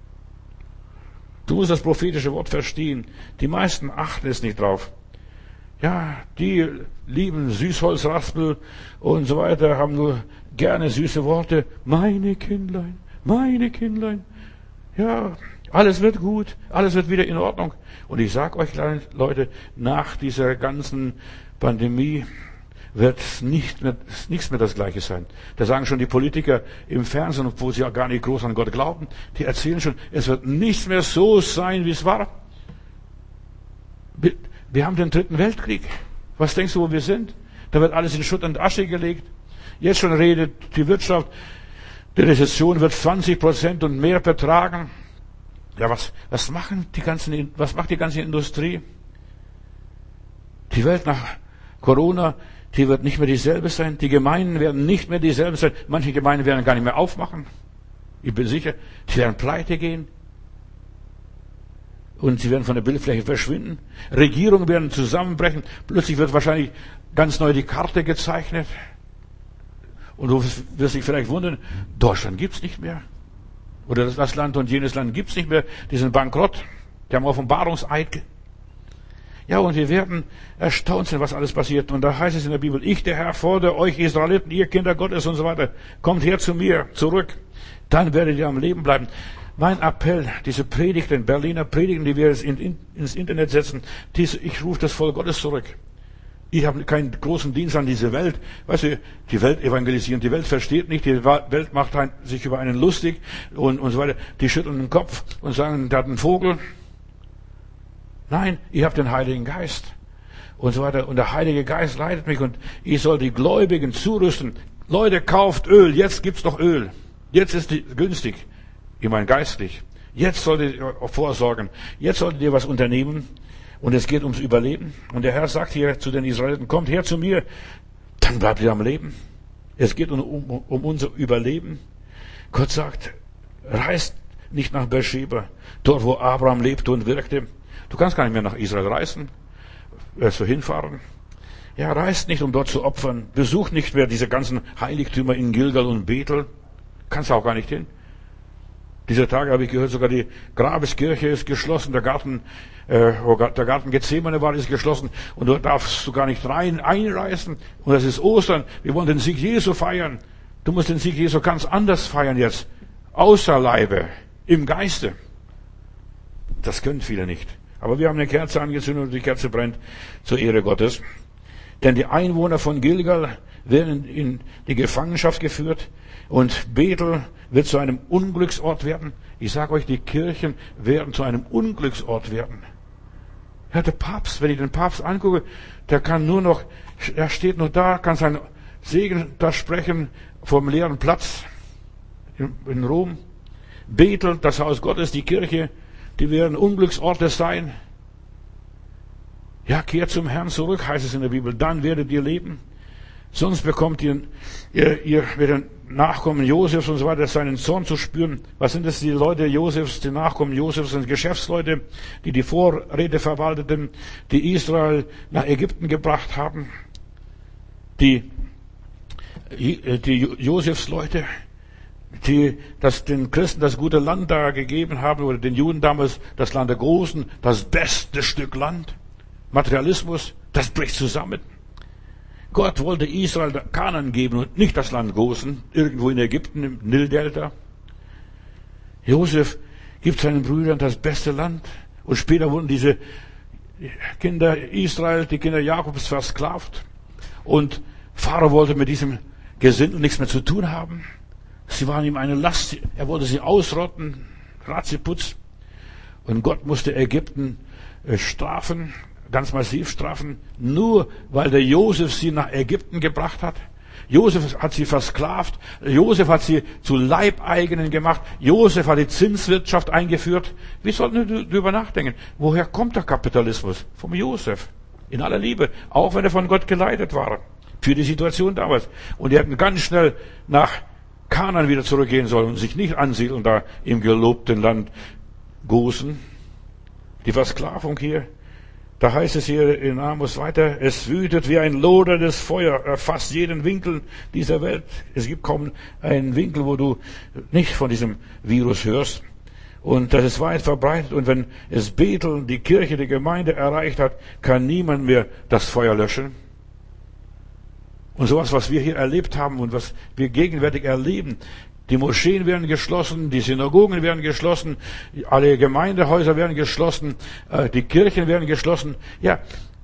Du musst das prophetische Wort verstehen. Die meisten achten es nicht drauf. Ja, die lieben Süßholzraspel und so weiter, haben nur gerne süße Worte. Meine Kindlein, meine Kindlein. Ja, alles wird gut, alles wird wieder in Ordnung. Und ich sag euch, Leute, nach dieser ganzen Pandemie wird nichts mehr das Gleiche sein. Da sagen schon die Politiker im Fernsehen, obwohl sie ja gar nicht groß an Gott glauben, die erzählen schon, es wird nichts mehr so sein, wie es war. Wir haben den dritten Weltkrieg. Was denkst du, wo wir sind? Da wird alles in Schutt und Asche gelegt. Jetzt schon redet die Wirtschaft, die Rezession wird 20% und mehr betragen. Ja, was macht die ganze Industrie? Die Welt nach Corona, die wird nicht mehr dieselbe sein. Die Gemeinden werden nicht mehr dieselbe sein. Manche Gemeinden werden gar nicht mehr aufmachen. Ich bin sicher, die werden pleite gehen. Und sie werden von der Bildfläche verschwinden. Regierungen werden zusammenbrechen. Plötzlich wird wahrscheinlich ganz neu die Karte gezeichnet. Und du wirst dich vielleicht wundern, Deutschland gibt's nicht mehr. Oder das Land und jenes Land gibt's nicht mehr. Die sind bankrott. Die haben Offenbarungseid. Ja, und wir werden erstaunt sein, was alles passiert. Und da heißt es in der Bibel, ich, der Herr, fordere euch Israeliten, ihr Kinder Gottes und so weiter, kommt her zu mir, zurück. Dann werdet ihr am Leben bleiben. Mein Appell, diese Predigten, Berliner Predigten, die wir jetzt ins Internet setzen, ich rufe das Volk Gottes zurück. Ich habe keinen großen Dienst an diese Welt. Weißt du, die Welt evangelisieren, die Welt versteht nicht, die Welt macht sich über einen lustig und so weiter. Die schütteln den Kopf und sagen, da hat ein Vogel. Nein, ich habe den Heiligen Geist und so weiter. Und der Heilige Geist leitet mich und ich soll die Gläubigen zurüsten. Leute, kauft Öl, jetzt gibt's doch Öl. Jetzt ist die günstig. Ich meine geistlich. Jetzt solltet ihr vorsorgen. Jetzt solltet ihr was unternehmen. Und es geht ums Überleben. Und der Herr sagt hier zu den Israeliten, kommt her zu mir, dann bleibt ihr am Leben. Es geht um unser Überleben. Gott sagt, reist nicht nach Beersheba, dort wo Abraham lebte und wirkte. Du kannst gar nicht mehr nach Israel reisen, so hinfahren. Ja, reist nicht, um dort zu opfern. Besucht nicht mehr diese ganzen Heiligtümer in Gilgal und Bethel. Kannst auch gar nicht hin. Dieser Tage habe ich gehört, sogar die Grabeskirche ist geschlossen, der Garten Gethsemane war ist geschlossen und dort darfst du gar nicht einreisen. Und das ist Ostern. Wir wollen den Sieg Jesu feiern. Du musst den Sieg Jesu ganz anders feiern jetzt. Außer Leibe, im Geiste. Das können viele nicht. Aber wir haben eine Kerze angezündet und die Kerze brennt zur Ehre Gottes. Denn die Einwohner von Gilgal werden in die Gefangenschaft geführt und Bethel wird zu einem Unglücksort werden. Ich sage euch, die Kirchen werden zu einem Unglücksort werden. Ja, der Papst, wenn ich den Papst angucke, der steht nur da, kann seinen Segen da sprechen vom leeren Platz in Rom. Bethel, das Haus Gottes, die Kirche, die werden Unglücksorte sein. Ja, kehrt zum Herrn zurück, heißt es in der Bibel, dann werdet ihr leben. Sonst bekommt ihr mit den Nachkommen Josefs und so weiter seinen Zorn zu spüren. Was sind das, die Leute Josefs, die Nachkommen Josefs sind Geschäftsleute, die Vorräte verwalteten, die Israel nach Ägypten gebracht haben. Die Josefs-Leute, die den Christen das gute Land da gegeben haben, oder den Juden damals das Land der Großen, das beste Stück Land. Materialismus, das bricht zusammen. Gott wollte Israel Kanaan geben und nicht das Land Gosen, irgendwo in Ägypten, im Nildelta. Josef gibt seinen Brüdern das beste Land und später wurden diese Kinder Israel, die Kinder Jakobs versklavt und Pharao wollte mit diesem Gesindel nichts mehr zu tun haben. Sie waren ihm eine Last, er wollte sie ausrotten, Ratzeputz. Und Gott musste Ägypten strafen, ganz massiv strafen, nur weil der Josef sie nach Ägypten gebracht hat. Josef hat sie versklavt, Josef hat sie zu Leibeigenen gemacht, Josef hat die Zinswirtschaft eingeführt. Wir sollten darüber nachdenken, woher kommt der Kapitalismus? Vom Josef, in aller Liebe, auch wenn er von Gott geleitet war, für die Situation damals. Und die hätten ganz schnell nach Kanaan wieder zurückgehen sollen und sich nicht ansiedeln da im gelobten Land Gosen. Die Versklavung hier, da heißt es hier in Amos weiter, es wütet wie ein loderndes Feuer, erfasst jeden Winkel dieser Welt. Es gibt kaum einen Winkel, wo du nicht von diesem Virus hörst. Und das ist weit verbreitet. Und wenn es Bethel, die Kirche, die Gemeinde erreicht hat, kann niemand mehr das Feuer löschen. Und sowas, was wir hier erlebt haben und was wir gegenwärtig erleben, die Moscheen werden geschlossen, die Synagogen werden geschlossen, alle Gemeindehäuser werden geschlossen, die Kirchen werden geschlossen. Ja,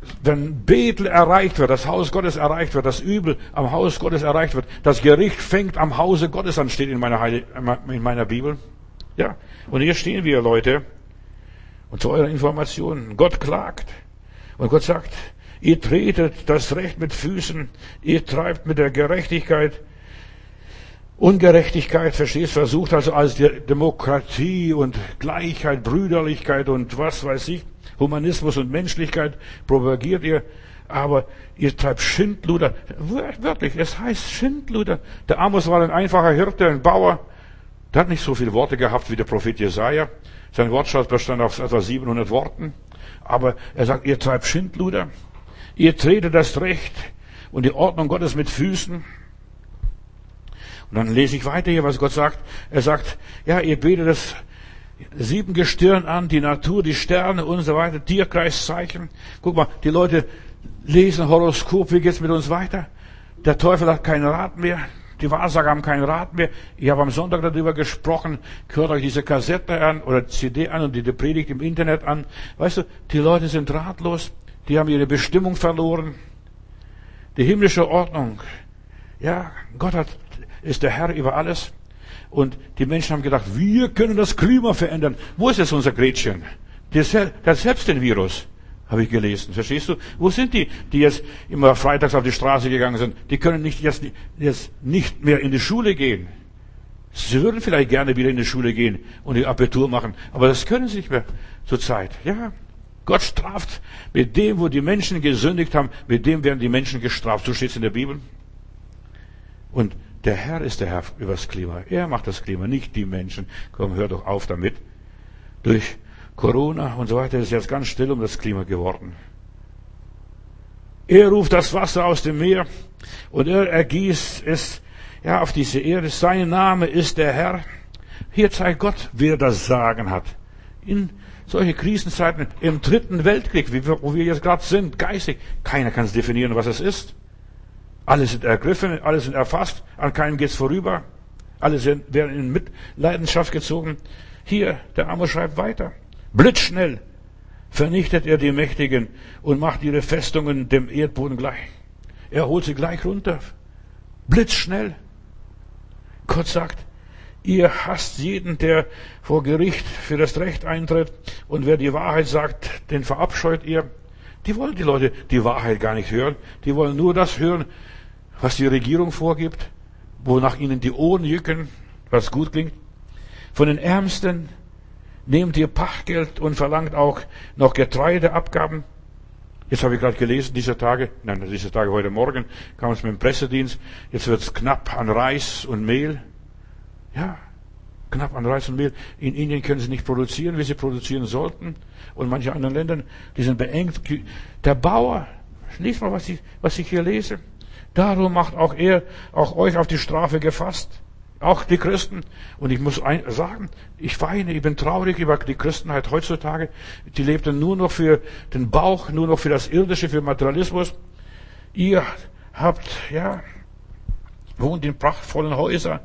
wenn Bethel erreicht wird, das Haus Gottes erreicht wird, das Übel am Haus Gottes erreicht wird, das Gericht fängt am Hause Gottes an, steht in meiner Bibel. Ja, und hier stehen wir, Leute. Und zu eurer Information, Gott klagt. Und Gott sagt, ihr tretet das Recht mit Füßen, ihr treibt mit der Gerechtigkeit Ungerechtigkeit, verstehst, versucht also als Demokratie und Gleichheit, Brüderlichkeit und was weiß ich, Humanismus und Menschlichkeit propagiert ihr, aber ihr treibt Schindluder. Wörtlich, es heißt Schindluder. Der Amos war ein einfacher Hirte, ein Bauer. Der hat nicht so viele Worte gehabt wie der Prophet Jesaja. Sein Wortschatz bestand aus etwa 700 Worten. Aber er sagt, ihr treibt Schindluder. Ihr tretet das Recht und die Ordnung Gottes mit Füßen. Und dann lese ich weiter hier, was Gott sagt. Er sagt, ja, ihr betet das 7 Gestirn an, die Natur, die Sterne und so weiter, Tierkreiszeichen. Guck mal, die Leute lesen Horoskop, wie geht's mit uns weiter? Der Teufel hat keinen Rat mehr. Die Wahrsager haben keinen Rat mehr. Ich habe am Sonntag darüber gesprochen. Hört euch diese Kassette an oder CD an und die Predigt im Internet an. Weißt du, die Leute sind ratlos. Die haben ihre Bestimmung verloren. Die himmlische Ordnung. Ja, Gott ist der Herr über alles. Und die Menschen haben gedacht, wir können das Klima verändern. Wo ist jetzt unser Gretchen? Der hat selbst den Virus, habe ich gelesen. Verstehst du? Wo sind die jetzt immer freitags auf die Straße gegangen sind? Die können jetzt nicht mehr in die Schule gehen. Sie würden vielleicht gerne wieder in die Schule gehen und die Abitur machen, aber das können sie nicht mehr zurzeit. Ja, Gott straft mit dem, wo die Menschen gesündigt haben, mit dem werden die Menschen gestraft. So steht es in der Bibel. Und der Herr ist der Herr über das Klima. Er macht das Klima, nicht die Menschen. Komm, hör doch auf damit. Durch Corona und so weiter ist jetzt ganz still um das Klima geworden. Er ruft das Wasser aus dem Meer und er ergießt es ja auf diese Erde. Sein Name ist der Herr. Hier zeigt Gott, wer das Sagen hat. In solche Krisenzeiten, im 3. Weltkrieg, wo wir jetzt gerade sind, geistig, keiner kann es definieren, was es ist. Alle sind ergriffen, alle sind erfasst, an keinem geht's vorüber. Alle werden in Mitleidenschaft gezogen. Hier, der Amos schreibt weiter. Blitzschnell vernichtet er die Mächtigen und macht ihre Festungen dem Erdboden gleich. Er holt sie gleich runter. Blitzschnell. Gott sagt, ihr hasst jeden, der vor Gericht für das Recht eintritt, und wer die Wahrheit sagt, den verabscheut ihr. Die wollen die Leute die Wahrheit gar nicht hören. Die wollen nur das hören, was die Regierung vorgibt, wonach ihnen die Ohren jücken, was gut klingt. Von den Ärmsten nehmt ihr Pachtgeld und verlangt auch noch Getreideabgaben. Jetzt habe ich gerade gelesen, diese Tage heute Morgen, kam es mit dem Pressedienst, jetzt wird es knapp an Reis und Mehl. Ja, knapp an Reis und Mehl. In Indien können sie nicht produzieren, wie sie produzieren sollten. Und manche anderen Ländern, die sind beengt. Der Bauer, lies mal, was ich hier lese. Darum macht auch er, auch euch auf die Strafe gefasst. Auch die Christen. Und ich muss sagen, ich weine, ich bin traurig über die Christenheit heutzutage. Die lebten nur noch für den Bauch, nur noch für das Irdische, für Materialismus. Ihr habt, wohnt in prachtvollen Häusern,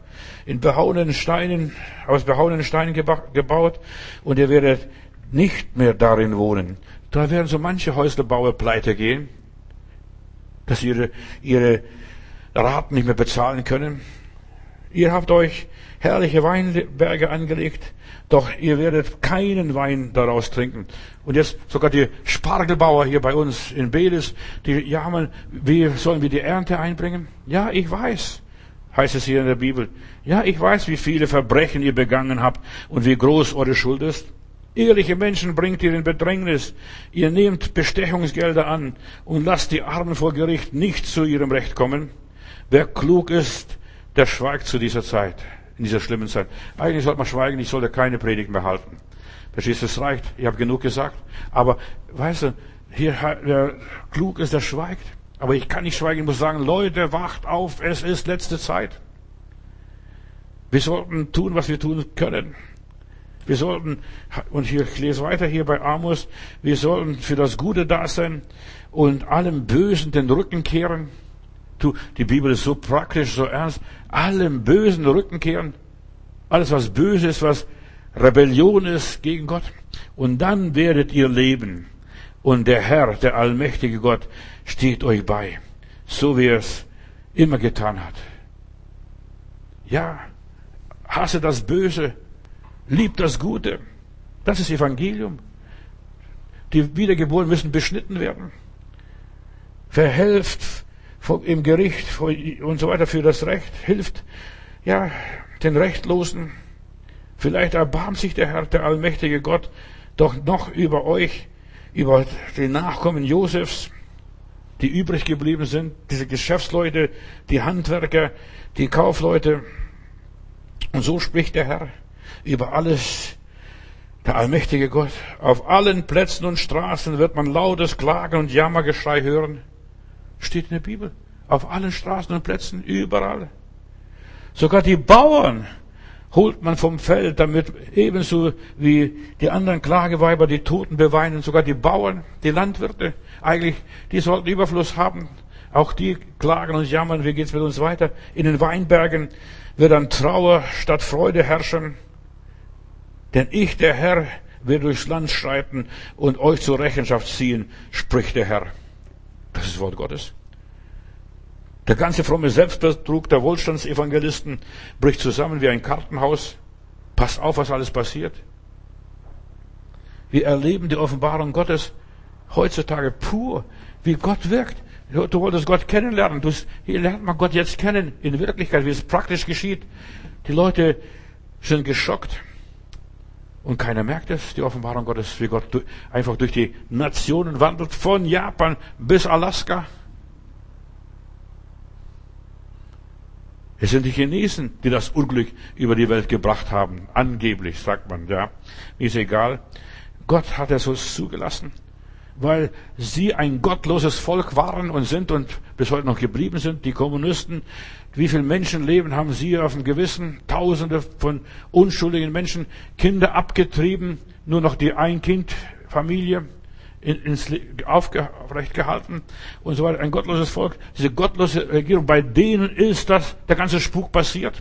aus behauenen Steinen gebaut, und ihr werdet nicht mehr darin wohnen. Da werden so manche Häuslebauer pleite gehen, dass sie ihre Raten nicht mehr bezahlen können. Ihr habt euch herrliche Weinberge angelegt, doch ihr werdet keinen Wein daraus trinken. Und jetzt sogar die Spargelbauer hier bei uns in Belis, die jammern, wie sollen wir die Ernte einbringen? Ja, ich weiß, heißt es hier in der Bibel. Ja, ich weiß, wie viele Verbrechen ihr begangen habt und wie groß eure Schuld ist. Ehrliche Menschen bringt ihr in Bedrängnis. Ihr nehmt Bestechungsgelder an und lasst die Armen vor Gericht nicht zu ihrem Recht kommen. Wer klug ist, der schweigt zu dieser Zeit, in dieser schlimmen Zeit. Eigentlich sollte man schweigen, ich sollte keine Predigt mehr halten. Verstehst du, es reicht, ich habe genug gesagt. Aber, weißt du, hier, wer klug ist, der schweigt. Aber ich kann nicht schweigen, ich muss sagen, Leute, wacht auf, es ist letzte Zeit. Wir sollten tun, was wir tun können. Wir sollten, und ich lese weiter hier bei Amos, wir sollten für das Gute da sein und allem Bösen den Rücken kehren. Die Bibel ist so praktisch, so ernst. Allem Bösen den Rücken kehren. Alles, was böse ist, was Rebellion ist gegen Gott. Und dann werdet ihr leben. Und der Herr, der allmächtige Gott, steht euch bei, so wie er es immer getan hat. Ja, hasse das Böse, lieb das Gute. Das ist Evangelium. Die Wiedergeborenen müssen beschnitten werden. Verhelft im Gericht und so weiter für das Recht. Hilft, ja, den Rechtlosen. Vielleicht erbarmt sich der Herr, der allmächtige Gott, doch noch über euch, über die Nachkommen Josefs, die übrig geblieben sind, diese Geschäftsleute, die Handwerker, die Kaufleute. Und so spricht der Herr über alles, der allmächtige Gott. Auf allen Plätzen und Straßen wird man lautes Klagen und Jammergeschrei hören. Steht in der Bibel. Auf allen Straßen und Plätzen, überall. Sogar die Bauern holt man vom Feld, damit ebenso wie die anderen Klageweiber die Toten beweinen. Sogar die Bauern, die Landwirte, eigentlich, die sollten Überfluss haben. Auch die klagen und jammern, wie geht's mit uns weiter? In den Weinbergen wird dann Trauer statt Freude herrschen. Denn ich, der Herr, will durchs Land schreiten und euch zur Rechenschaft ziehen, spricht der Herr. Das ist das Wort Gottes. Der ganze fromme Selbstbetrug der Wohlstandsevangelisten bricht zusammen wie ein Kartenhaus. Passt auf, was alles passiert. Wir erleben die Offenbarung Gottes heutzutage pur, wie Gott wirkt. Du wolltest Gott kennenlernen. Hier lernt man Gott jetzt kennen, in Wirklichkeit, wie es praktisch geschieht. Die Leute sind geschockt. Und keiner merkt es, die Offenbarung Gottes, wie Gott einfach durch die Nationen wandelt, von Japan bis Alaska. Es sind die Chinesen, die das Unglück über die Welt gebracht haben. Angeblich, sagt man, ja. Ist egal. Gott hat es so zugelassen, weil sie ein gottloses Volk waren und sind und bis heute noch geblieben sind. Die Kommunisten, wie viele Menschenleben haben sie auf dem Gewissen? Tausende von unschuldigen Menschen, Kinder abgetrieben, nur noch die Ein-Kind-Familie aufrecht gehalten und so weiter. Ein gottloses Volk, diese gottlose Regierung, bei denen ist der ganze Spuk passiert.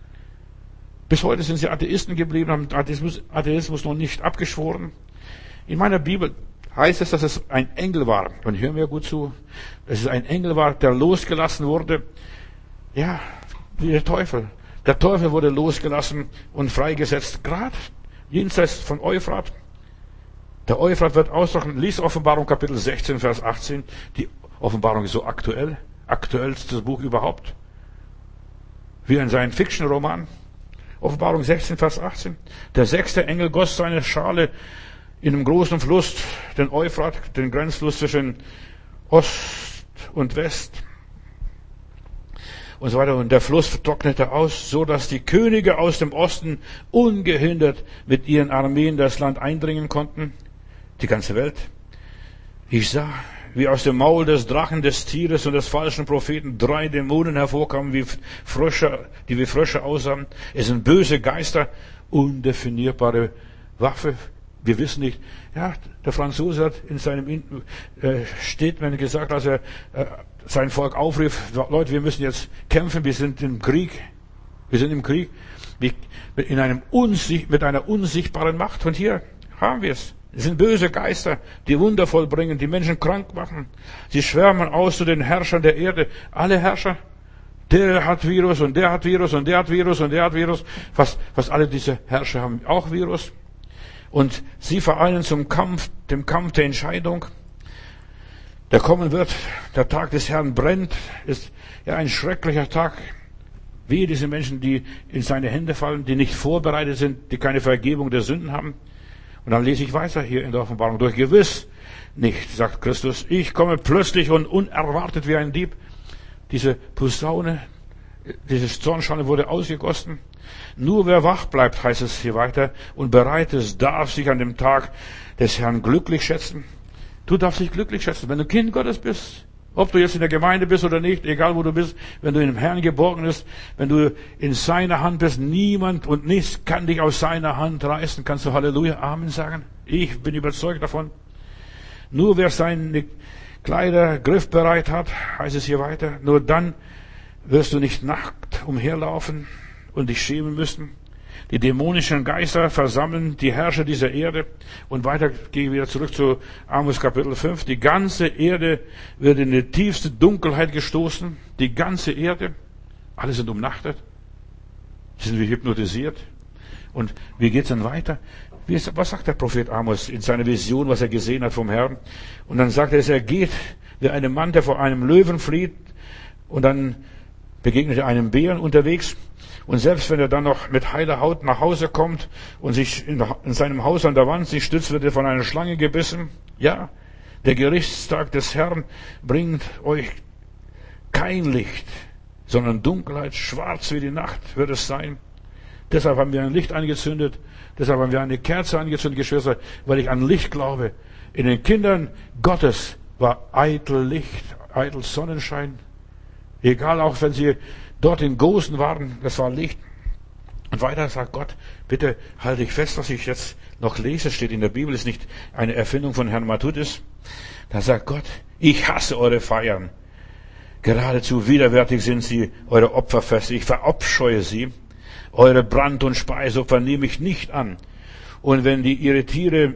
Bis heute sind sie Atheisten geblieben, haben Atheismus noch nicht abgeschworen. In meiner Bibel heißt es, dass es ein Engel war. Und hören wir gut zu. Dass es ein Engel war, der losgelassen wurde. Ja, wie der Teufel. Der Teufel wurde losgelassen und freigesetzt, gerade jenseits von Euphrat. Der Euphrat wird austrocknen. Lies Offenbarung Kapitel 16, Vers 18. Die Offenbarung ist so aktuell. Aktuellstes Buch überhaupt. Wie ein Science-Fiction-Roman. Offenbarung 16, Vers 18. Der 6. Engel goss seine Schale in einem großen Fluss, den Euphrat, den Grenzfluss zwischen Ost und West und so weiter. Und der Fluss trocknete aus, so dass die Könige aus dem Osten ungehindert mit ihren Armeen das Land eindringen konnten. Die ganze Welt. Ich sah, wie aus dem Maul des Drachen, des Tieres und des falschen Propheten 3 Dämonen hervorkamen, die wie Frösche aussahen. Es sind böse Geister, undefinierbare Waffe. Wir wissen nicht. Ja, der Franzose hat in seinem Statement gesagt, als er sein Volk aufrief, Leute, wir müssen jetzt kämpfen, wir sind im Krieg. Wir sind im Krieg. Mit einer unsichtbaren Macht. Und hier haben wir es. Es sind böse Geister, die Wunder vollbringen, die Menschen krank machen. Sie schwärmen aus zu den Herrschern der Erde. Alle Herrscher. Der hat Virus und der hat Virus und der hat Virus und der hat Virus. Fast alle diese Herrscher haben auch Virus. Und sie vereinen dem Kampf der Entscheidung. Der kommen wird, der Tag des Herrn brennt, ist ja ein schrecklicher Tag. Wehe diese Menschen, die in seine Hände fallen, die nicht vorbereitet sind, die keine Vergebung der Sünden haben. Und dann lese ich weiter hier in der Offenbarung. Durch gewiss nicht, sagt Christus. Ich komme plötzlich und unerwartet wie ein Dieb. Diese Posaune, dieses Zornschale wurde ausgegossen. Nur wer wach bleibt, heißt es hier weiter, und bereit ist, darf sich an dem Tag des Herrn glücklich schätzen. Du darfst dich glücklich schätzen, wenn du Kind Gottes bist. Ob du jetzt in der Gemeinde bist oder nicht, egal wo du bist, wenn du im Herrn geborgen bist, wenn du in seiner Hand bist, niemand und nichts kann dich aus seiner Hand reißen. Kannst du Halleluja, Amen sagen? Ich bin überzeugt davon. Nur wer seine Kleider griffbereit hat, heißt es hier weiter, nur dann wirst du nicht nackt umherlaufen und dich schämen müssen. Die dämonischen Geister versammeln die Herrscher dieser Erde. Und weiter gehe ich wieder zurück zu Amos Kapitel 5. Die ganze Erde wird in die tiefste Dunkelheit gestoßen. Die ganze Erde. Alle sind umnachtet. Sind wir hypnotisiert. Und wie geht's dann weiter? Was sagt der Prophet Amos in seiner Vision, was er gesehen hat vom Herrn? Und dann sagt er geht wie ein Mann, der vor einem Löwen flieht. Und dann begegnet er einem Bären unterwegs. Und selbst wenn er dann noch mit heiler Haut nach Hause kommt und sich in seinem Haus an der Wand sich stützt, wird er von einer Schlange gebissen. Ja, der Gerichtstag des Herrn bringt euch kein Licht, sondern Dunkelheit, schwarz wie die Nacht wird es sein. Deshalb haben wir ein Licht angezündet, deshalb haben wir eine Kerze angezündet, Geschwister, weil ich an Licht glaube. In den Kindern Gottes war eitel Licht, eitel Sonnenschein. Egal, auch wenn sie dort in Gosen waren, das war Licht. Und weiter sagt Gott, bitte halte ich fest, was ich jetzt noch lese, steht in der Bibel, ist nicht eine Erfindung von Herrn Matthäus. Da sagt Gott, ich hasse eure Feiern. Geradezu widerwärtig sind sie, eure Opferfeste. Ich verabscheue sie. Eure Brand- und Speisopfer nehme ich nicht an. Und wenn ihr ihre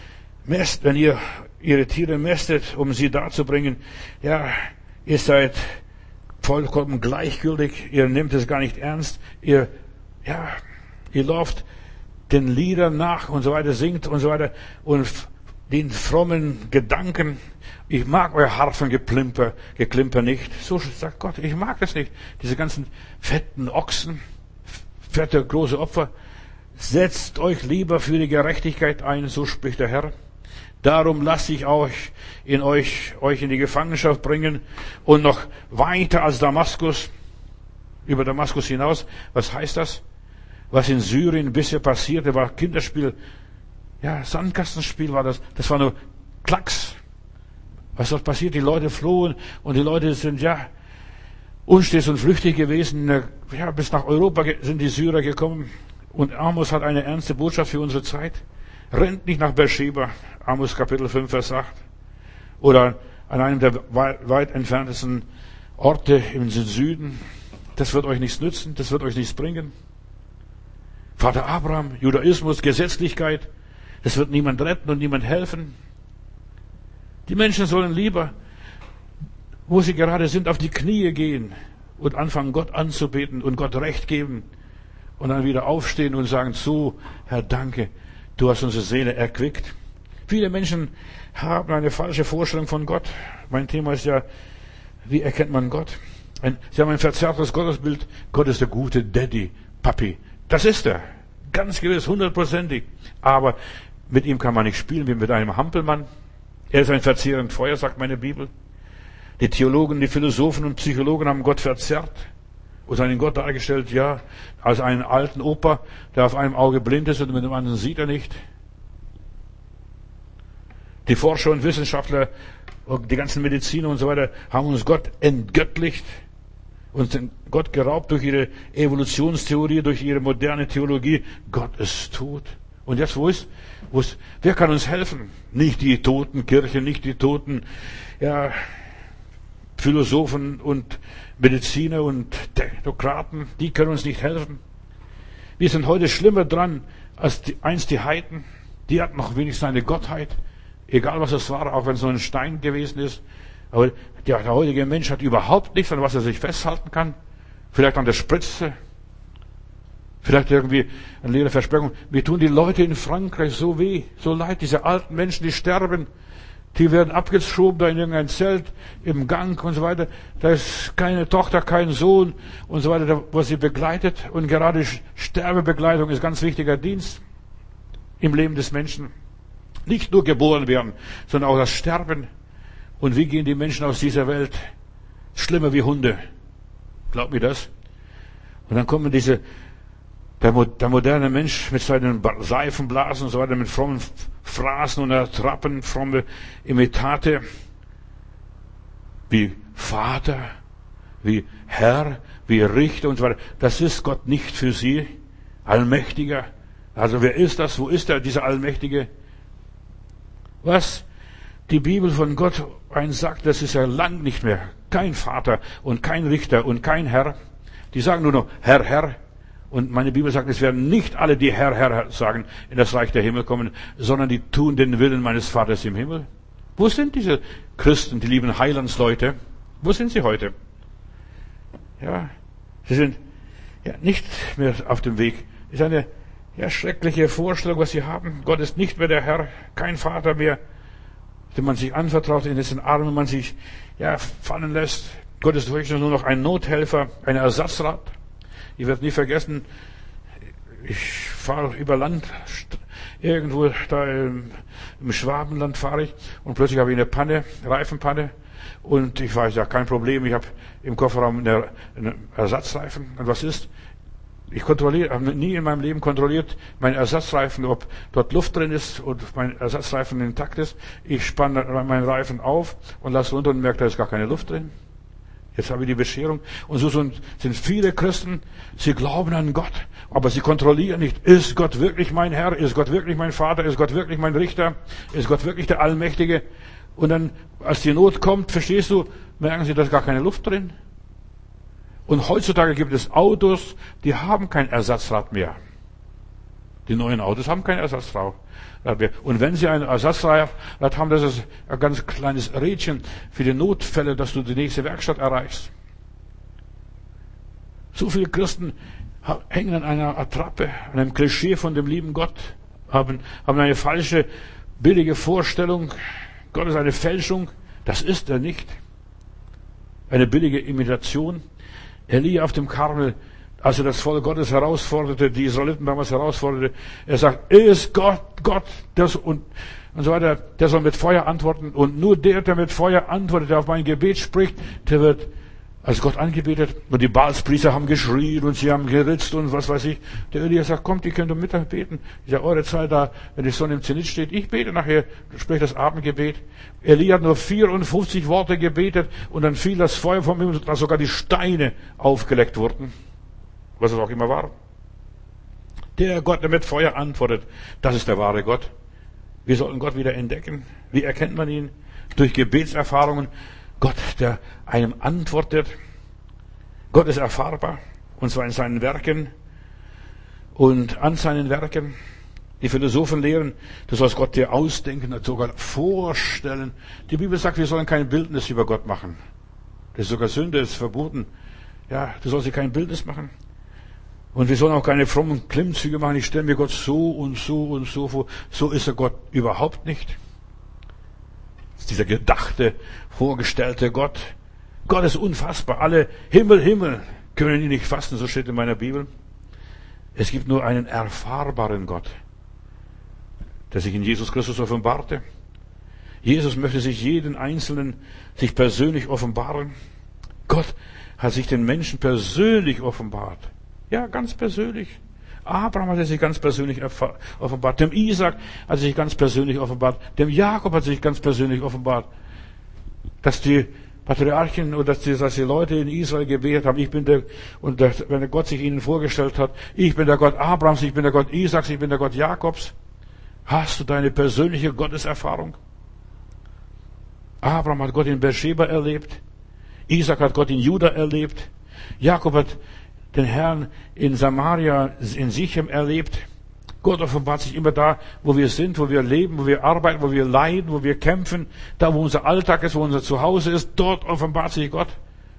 Tiere mästet, um sie darzubringen, ja, ihr seid vollkommen gleichgültig, ihr nehmt es gar nicht ernst, ihr lauft den Liedern nach und so weiter, singt und so weiter und den frommen Gedanken. Ich mag euer Harfengeklimper nicht. So sagt Gott, ich mag das nicht. Diese ganzen fetten Ochsen, fette große Opfer. Setzt euch lieber für die Gerechtigkeit ein, so spricht der Herr. Darum lasse ich euch in die Gefangenschaft bringen und noch weiter als Damaskus, über Damaskus hinaus. Was heißt das? Was in Syrien bisher passierte, war Kinderspiel. Ja, Sandkastenspiel war das. Das war nur Klacks. Was dort passiert? Die Leute flohen und die Leute sind, unstets und flüchtig gewesen. Ja, bis nach Europa sind die Syrer gekommen. Und Amos hat eine ernste Botschaft für unsere Zeit. Rennt nicht nach Beersheba, Amos Kapitel 5, Vers 8. Oder an einem der weit entferntesten Orte im Süden. Das wird euch nichts nützen, das wird euch nichts bringen. Vater Abraham, Judaismus, Gesetzlichkeit, das wird niemand retten und niemand helfen. Die Menschen sollen lieber, wo sie gerade sind, auf die Knie gehen und anfangen, Gott anzubeten und Gott Recht geben. Und dann wieder aufstehen und sagen, so, Herr, danke, du hast unsere Seele erquickt. Viele Menschen haben eine falsche Vorstellung von Gott. Mein Thema ist ja, wie erkennt man Gott? Sie haben ein verzerrtes Gottesbild. Gott ist der gute Daddy, Papi. Das ist er. Ganz gewiss, 100%ig. Aber mit ihm kann man nicht spielen wie mit einem Hampelmann. Er ist ein verzehrend Feuer, sagt meine Bibel. Die Theologen, die Philosophen und Psychologen haben Gott verzerrt und seinen Gott dargestellt, als einen alten Opa, der auf einem Auge blind ist und mit dem anderen sieht er nicht. Die Forscher und Wissenschaftler und die ganzen Mediziner und so weiter haben uns Gott entgöttlicht, uns Gott geraubt durch ihre Evolutionstheorie, durch ihre moderne Theologie. Gott ist tot. Und jetzt wer kann uns helfen? Nicht die Totenkirche, nicht die toten, Philosophen und Mediziner und Technokraten, die können uns nicht helfen. Wir sind heute schlimmer dran als einst die Heiden. Die hatten noch wenigstens eine Gottheit, egal was es war, auch wenn es nur ein Stein gewesen ist. Aber der heutige Mensch hat überhaupt nichts, an was er sich festhalten kann. Vielleicht an der Spritze, vielleicht irgendwie eine leere Versprechung. Mir tun die Leute in Frankreich so weh, so leid, diese alten Menschen, die sterben. Die werden abgeschoben da in irgendein Zelt, im Gang und so weiter. Da ist keine Tochter, kein Sohn und so weiter, was sie begleitet. Und gerade Sterbebegleitung ist ganz wichtiger Dienst im Leben des Menschen. Nicht nur geboren werden, sondern auch das Sterben. Und wie gehen die Menschen aus dieser Welt? Schlimmer wie Hunde. Glaubt mir das? Und dann kommen der moderne Mensch mit seinen Seifenblasen und so weiter, mit frommen Phrasen und Attrappen, fromme Imitate, wie Vater, wie Herr, wie Richter und so weiter. Das ist Gott nicht für sie. Allmächtiger. Also wer ist das? Wo ist er, dieser Allmächtige? Was die Bibel von Gott sagt, das ist ja lang nicht mehr. Kein Vater und kein Richter und kein Herr. Die sagen nur noch Herr, Herr. Und meine Bibel sagt, es werden nicht alle, die Herr, Herr sagen, in das Reich der Himmel kommen, sondern die tun den Willen meines Vaters im Himmel. Wo sind diese Christen, die lieben Heilandsleute? Wo sind sie heute? Ja, sie sind nicht mehr auf dem Weg. Es ist eine schreckliche Vorstellung, was sie haben. Gott ist nicht mehr der Herr, kein Vater mehr, dem man sich anvertraut, in dessen Arme man sich fallen lässt. Gott ist wirklich nur noch ein Nothelfer, ein Ersatzrat. Ich werde nie vergessen, ich fahre über Land, irgendwo da im Schwabenland fahre ich und plötzlich habe ich eine Panne, Reifenpanne und ich weiß, kein Problem, ich habe im Kofferraum einen Ersatzreifen. Und was ist? Ich habe nie in meinem Leben kontrolliert, meinen Ersatzreifen, ob dort Luft drin ist und mein Ersatzreifen intakt ist. Ich spanne meinen Reifen auf und lasse runter und merke, da ist gar keine Luft drin. Jetzt habe ich die Bescherung. Und so sind viele Christen, sie glauben an Gott, aber sie kontrollieren nicht. Ist Gott wirklich mein Herr? Ist Gott wirklich mein Vater? Ist Gott wirklich mein Richter? Ist Gott wirklich der Allmächtige? Und dann, als die Not kommt, verstehst du, merken sie, da ist gar keine Luft drin. Und heutzutage gibt es Autos, die haben kein Ersatzrad mehr. Die neuen Autos haben kein Ersatzrad mehr. Und wenn sie ein Ersatzrad haben, das ist ein ganz kleines Rädchen für die Notfälle, dass du die nächste Werkstatt erreichst. So viele Christen hängen an einer Attrappe, an einem Klischee von dem lieben Gott, haben eine falsche, billige Vorstellung. Gott ist eine Fälschung. Das ist er nicht. Eine billige Imitation. Elia auf dem Karmel, als er das Volk Gottes herausforderte, die Israeliten damals herausforderte, er sagt, ist Gott, das und so weiter, der soll mit Feuer antworten und nur der mit Feuer antwortet, der auf mein Gebet spricht, der wird als Gott angebetet. Und die Baalspriester haben geschrien und sie haben geritzt und was weiß ich. Der Elia sagt, kommt, ihr könnt um Mittag beten. Ich sage, eure Zeit da, wenn die Sonne im Zenit steht, ich bete nachher, spreche das Abendgebet. Elia hat nur 54 Worte gebetet und dann fiel das Feuer vom Himmel, dass sogar die Steine aufgeleckt wurden. Was es auch immer war. Der Gott, der mit Feuer antwortet, das ist der wahre Gott. Wir sollten Gott wieder entdecken. Wie erkennt man ihn? Durch Gebetserfahrungen. Gott, der einem antwortet. Gott ist erfahrbar. Und zwar in seinen Werken und an seinen Werken. Die Philosophen lehren, du sollst Gott dir ausdenken, sogar vorstellen. Die Bibel sagt, wir sollen kein Bildnis über Gott machen. Das ist sogar Sünde, ist verboten. Ja, du sollst dir kein Bildnis machen. Und wir sollen auch keine frommen Klimmzüge machen. Ich stelle mir Gott so und so und so vor. So ist er Gott überhaupt nicht. Das ist dieser gedachte, vorgestellte Gott. Gott ist unfassbar. Alle Himmel können ihn nicht fassen. So steht in meiner Bibel. Es gibt nur einen erfahrbaren Gott, der sich in Jesus Christus offenbarte. Jesus möchte sich jeden Einzelnen sich persönlich offenbaren. Gott hat sich den Menschen persönlich offenbart. Ja, ganz persönlich. Abraham hat sich ganz persönlich offenbart. Dem Isaac hat sich ganz persönlich offenbart. Dem Jakob hat sich ganz persönlich offenbart. Dass die Patriarchen oder dass die Leute in Israel gebetet haben, wenn Gott sich ihnen vorgestellt hat, ich bin der Gott Abrahams, ich bin der Gott Isaaks, ich bin der Gott Jakobs. Hast du deine persönliche Gotteserfahrung? Abraham hat Gott in Beersheba erlebt. Isaak hat Gott in Juda erlebt. Jakob hat den Herrn in Samaria, in Sichem erlebt. Gott offenbart sich immer da, wo wir sind, wo wir leben, wo wir arbeiten, wo wir leiden, wo wir kämpfen. Da, wo unser Alltag ist, wo unser Zuhause ist, dort offenbart sich Gott.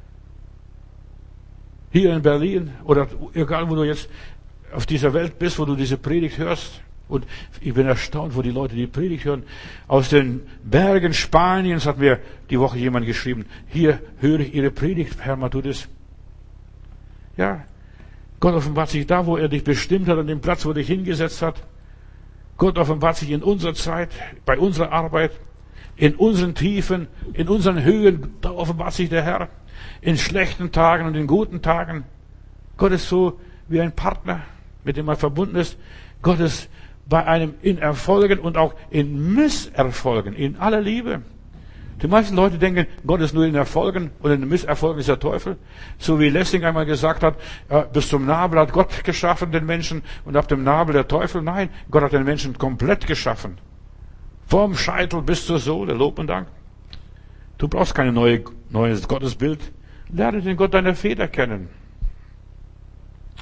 Hier in Berlin oder egal, wo du jetzt auf dieser Welt bist, wo du diese Predigt hörst. Und ich bin erstaunt, wo die Leute die Predigt hören. Aus den Bergen Spaniens hat mir die Woche jemand geschrieben, hier höre ich Ihre Predigt, Herr Matthäus. Ja, Gott offenbart sich da, wo er dich bestimmt hat, an dem Platz, wo er dich hingesetzt hat. Gott offenbart sich in unserer Zeit, bei unserer Arbeit, in unseren Tiefen, in unseren Höhen. Da offenbart sich der Herr. In schlechten Tagen und in guten Tagen. Gott ist so wie ein Partner, mit dem man verbunden ist. Gott ist bei einem in Erfolgen und auch in Misserfolgen, in aller Liebe. Die meisten Leute denken, Gott ist nur in Erfolgen und in Misserfolgen ist der Teufel. So wie Lessing einmal gesagt hat, bis zum Nabel hat Gott geschaffen, den Menschen, und ab dem Nabel der Teufel. Nein, Gott hat den Menschen komplett geschaffen. Vom Scheitel bis zur Sohle, Lob und Dank. Du brauchst kein neues Gottesbild. Lerne den Gott deiner Väter kennen.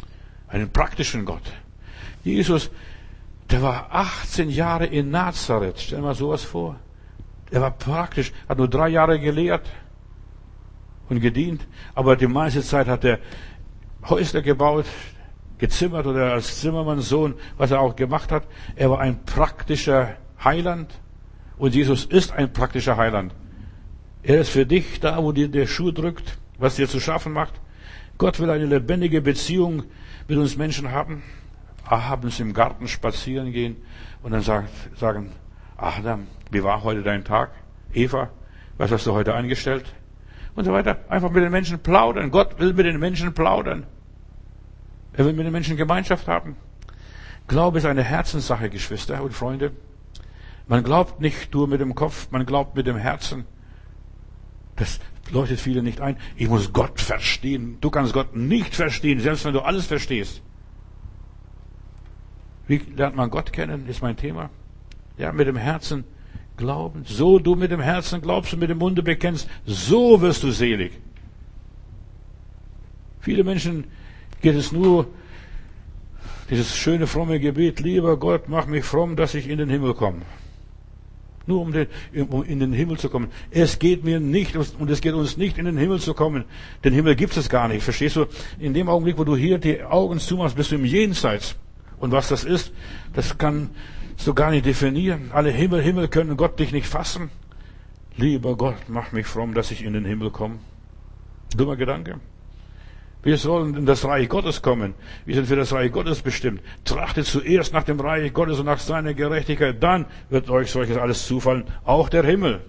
einen praktischen Gott. Jesus, der war 18 Jahre in Nazareth. Stell dir mal sowas vor. Er war praktisch, hat nur 3 Jahre gelehrt und gedient, aber die meiste Zeit hat er Häusler gebaut, gezimmert oder als Zimmermannssohn, was er auch gemacht hat. Er war ein praktischer Heiland und Jesus ist ein praktischer Heiland. Er ist für dich da, wo dir der Schuh drückt, was dir zu schaffen macht. Gott will eine lebendige Beziehung mit uns Menschen haben. Abends im Garten spazieren gehen und dann sagen, Adam, wie war heute dein Tag? Eva, was hast du heute eingestellt? Und so weiter. Einfach mit den Menschen plaudern. Gott will mit den Menschen plaudern. Er will mit den Menschen Gemeinschaft haben. Glaube ist eine Herzenssache, Geschwister und Freunde. Man glaubt nicht nur mit dem Kopf, man glaubt mit dem Herzen. Das leuchtet viele nicht ein. Ich muss Gott verstehen. Du kannst Gott nicht verstehen, selbst wenn du alles verstehst. Wie lernt man Gott kennen, ist mein Thema. Ja, mit dem Herzen glauben. So du mit dem Herzen glaubst und mit dem Munde bekennst, so wirst du selig. Viele Menschen geht es nur, dieses schöne, fromme Gebet, lieber Gott, mach mich fromm, dass ich in den Himmel komme. Nur um in den Himmel zu kommen. Es geht mir nicht, und es geht uns nicht, in den Himmel zu kommen. Den Himmel gibt es gar nicht. Verstehst du? In dem Augenblick, wo du hier die Augen zumachst, bist du im Jenseits. Und was das ist, das kannst du gar nicht definieren. Alle Himmel können Gott dich nicht fassen. Lieber Gott, mach mich fromm, dass ich in den Himmel komme. Dummer Gedanke. Wir sollen in das Reich Gottes kommen. Wir sind für das Reich Gottes bestimmt. Trachtet zuerst nach dem Reich Gottes und nach seiner Gerechtigkeit. Dann wird euch solches alles zufallen. Auch der Himmel.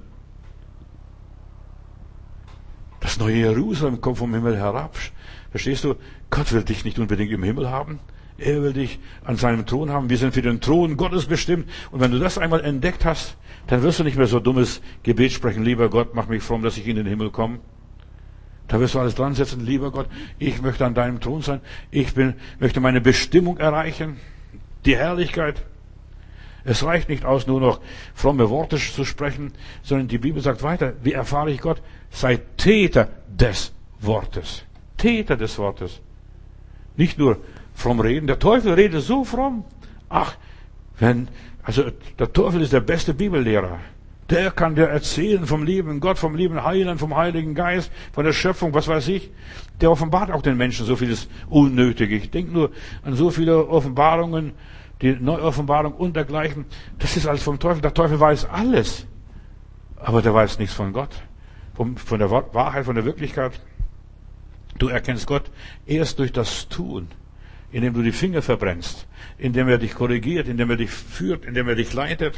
Das neue Jerusalem kommt vom Himmel herab. Verstehst du? Gott will dich nicht unbedingt im Himmel haben. Er will dich an seinem Thron haben. Wir sind für den Thron Gottes bestimmt. Und wenn du das einmal entdeckt hast, dann wirst du nicht mehr so dummes Gebet sprechen. Lieber Gott, mach mich fromm, dass ich in den Himmel komme. Da wirst du alles dran setzen. Lieber Gott, ich möchte an deinem Thron sein. Möchte meine Bestimmung erreichen. Die Herrlichkeit. Es reicht nicht aus, nur noch fromme Worte zu sprechen, sondern die Bibel sagt weiter, wie erfahre ich Gott? Sei Täter des Wortes. Täter des Wortes. Nicht nur fromm reden. Der Teufel redet so fromm. Der Teufel ist der beste Bibellehrer. Der kann dir erzählen vom lieben Gott, vom lieben Heiland, vom Heiligen Geist, von der Schöpfung, was weiß ich. Der offenbart auch den Menschen so vieles Unnötige. Ich denke nur an so viele Offenbarungen, die Neuoffenbarung und dergleichen. Das ist alles vom Teufel. Der Teufel weiß alles. Aber der weiß nichts von Gott. Von der Wahrheit, von der Wirklichkeit. Du erkennst Gott erst durch das Tun, indem du die Finger verbrennst, indem er dich korrigiert, indem er dich führt, indem er dich leitet.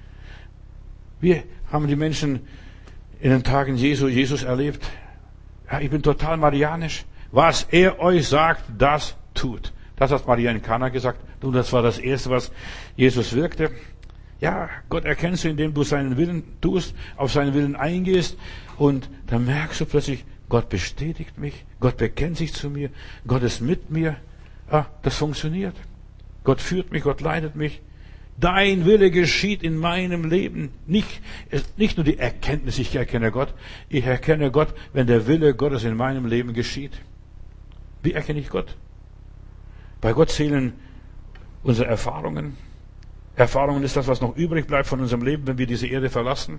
Wir haben die Menschen in den Tagen Jesus erlebt. Ja, ich bin total marianisch. Was er euch sagt, das tut. Das hat Maria in Kana gesagt. Und das war das Erste, was Jesus wirkte. Ja, Gott erkennst du, indem du seinen Willen tust, auf seinen Willen eingehst. Und dann merkst du plötzlich, Gott bestätigt mich. Gott bekennt sich zu mir. Gott ist mit mir. Das funktioniert. Gott führt mich, Gott leitet mich. Dein Wille geschieht in meinem Leben. Nicht nur die Erkenntnis, ich erkenne Gott. Ich erkenne Gott, wenn der Wille Gottes in meinem Leben geschieht. Wie erkenne ich Gott? Bei Gott zählen unsere Erfahrungen. Erfahrungen ist das, was noch übrig bleibt von unserem Leben, wenn wir diese Erde verlassen.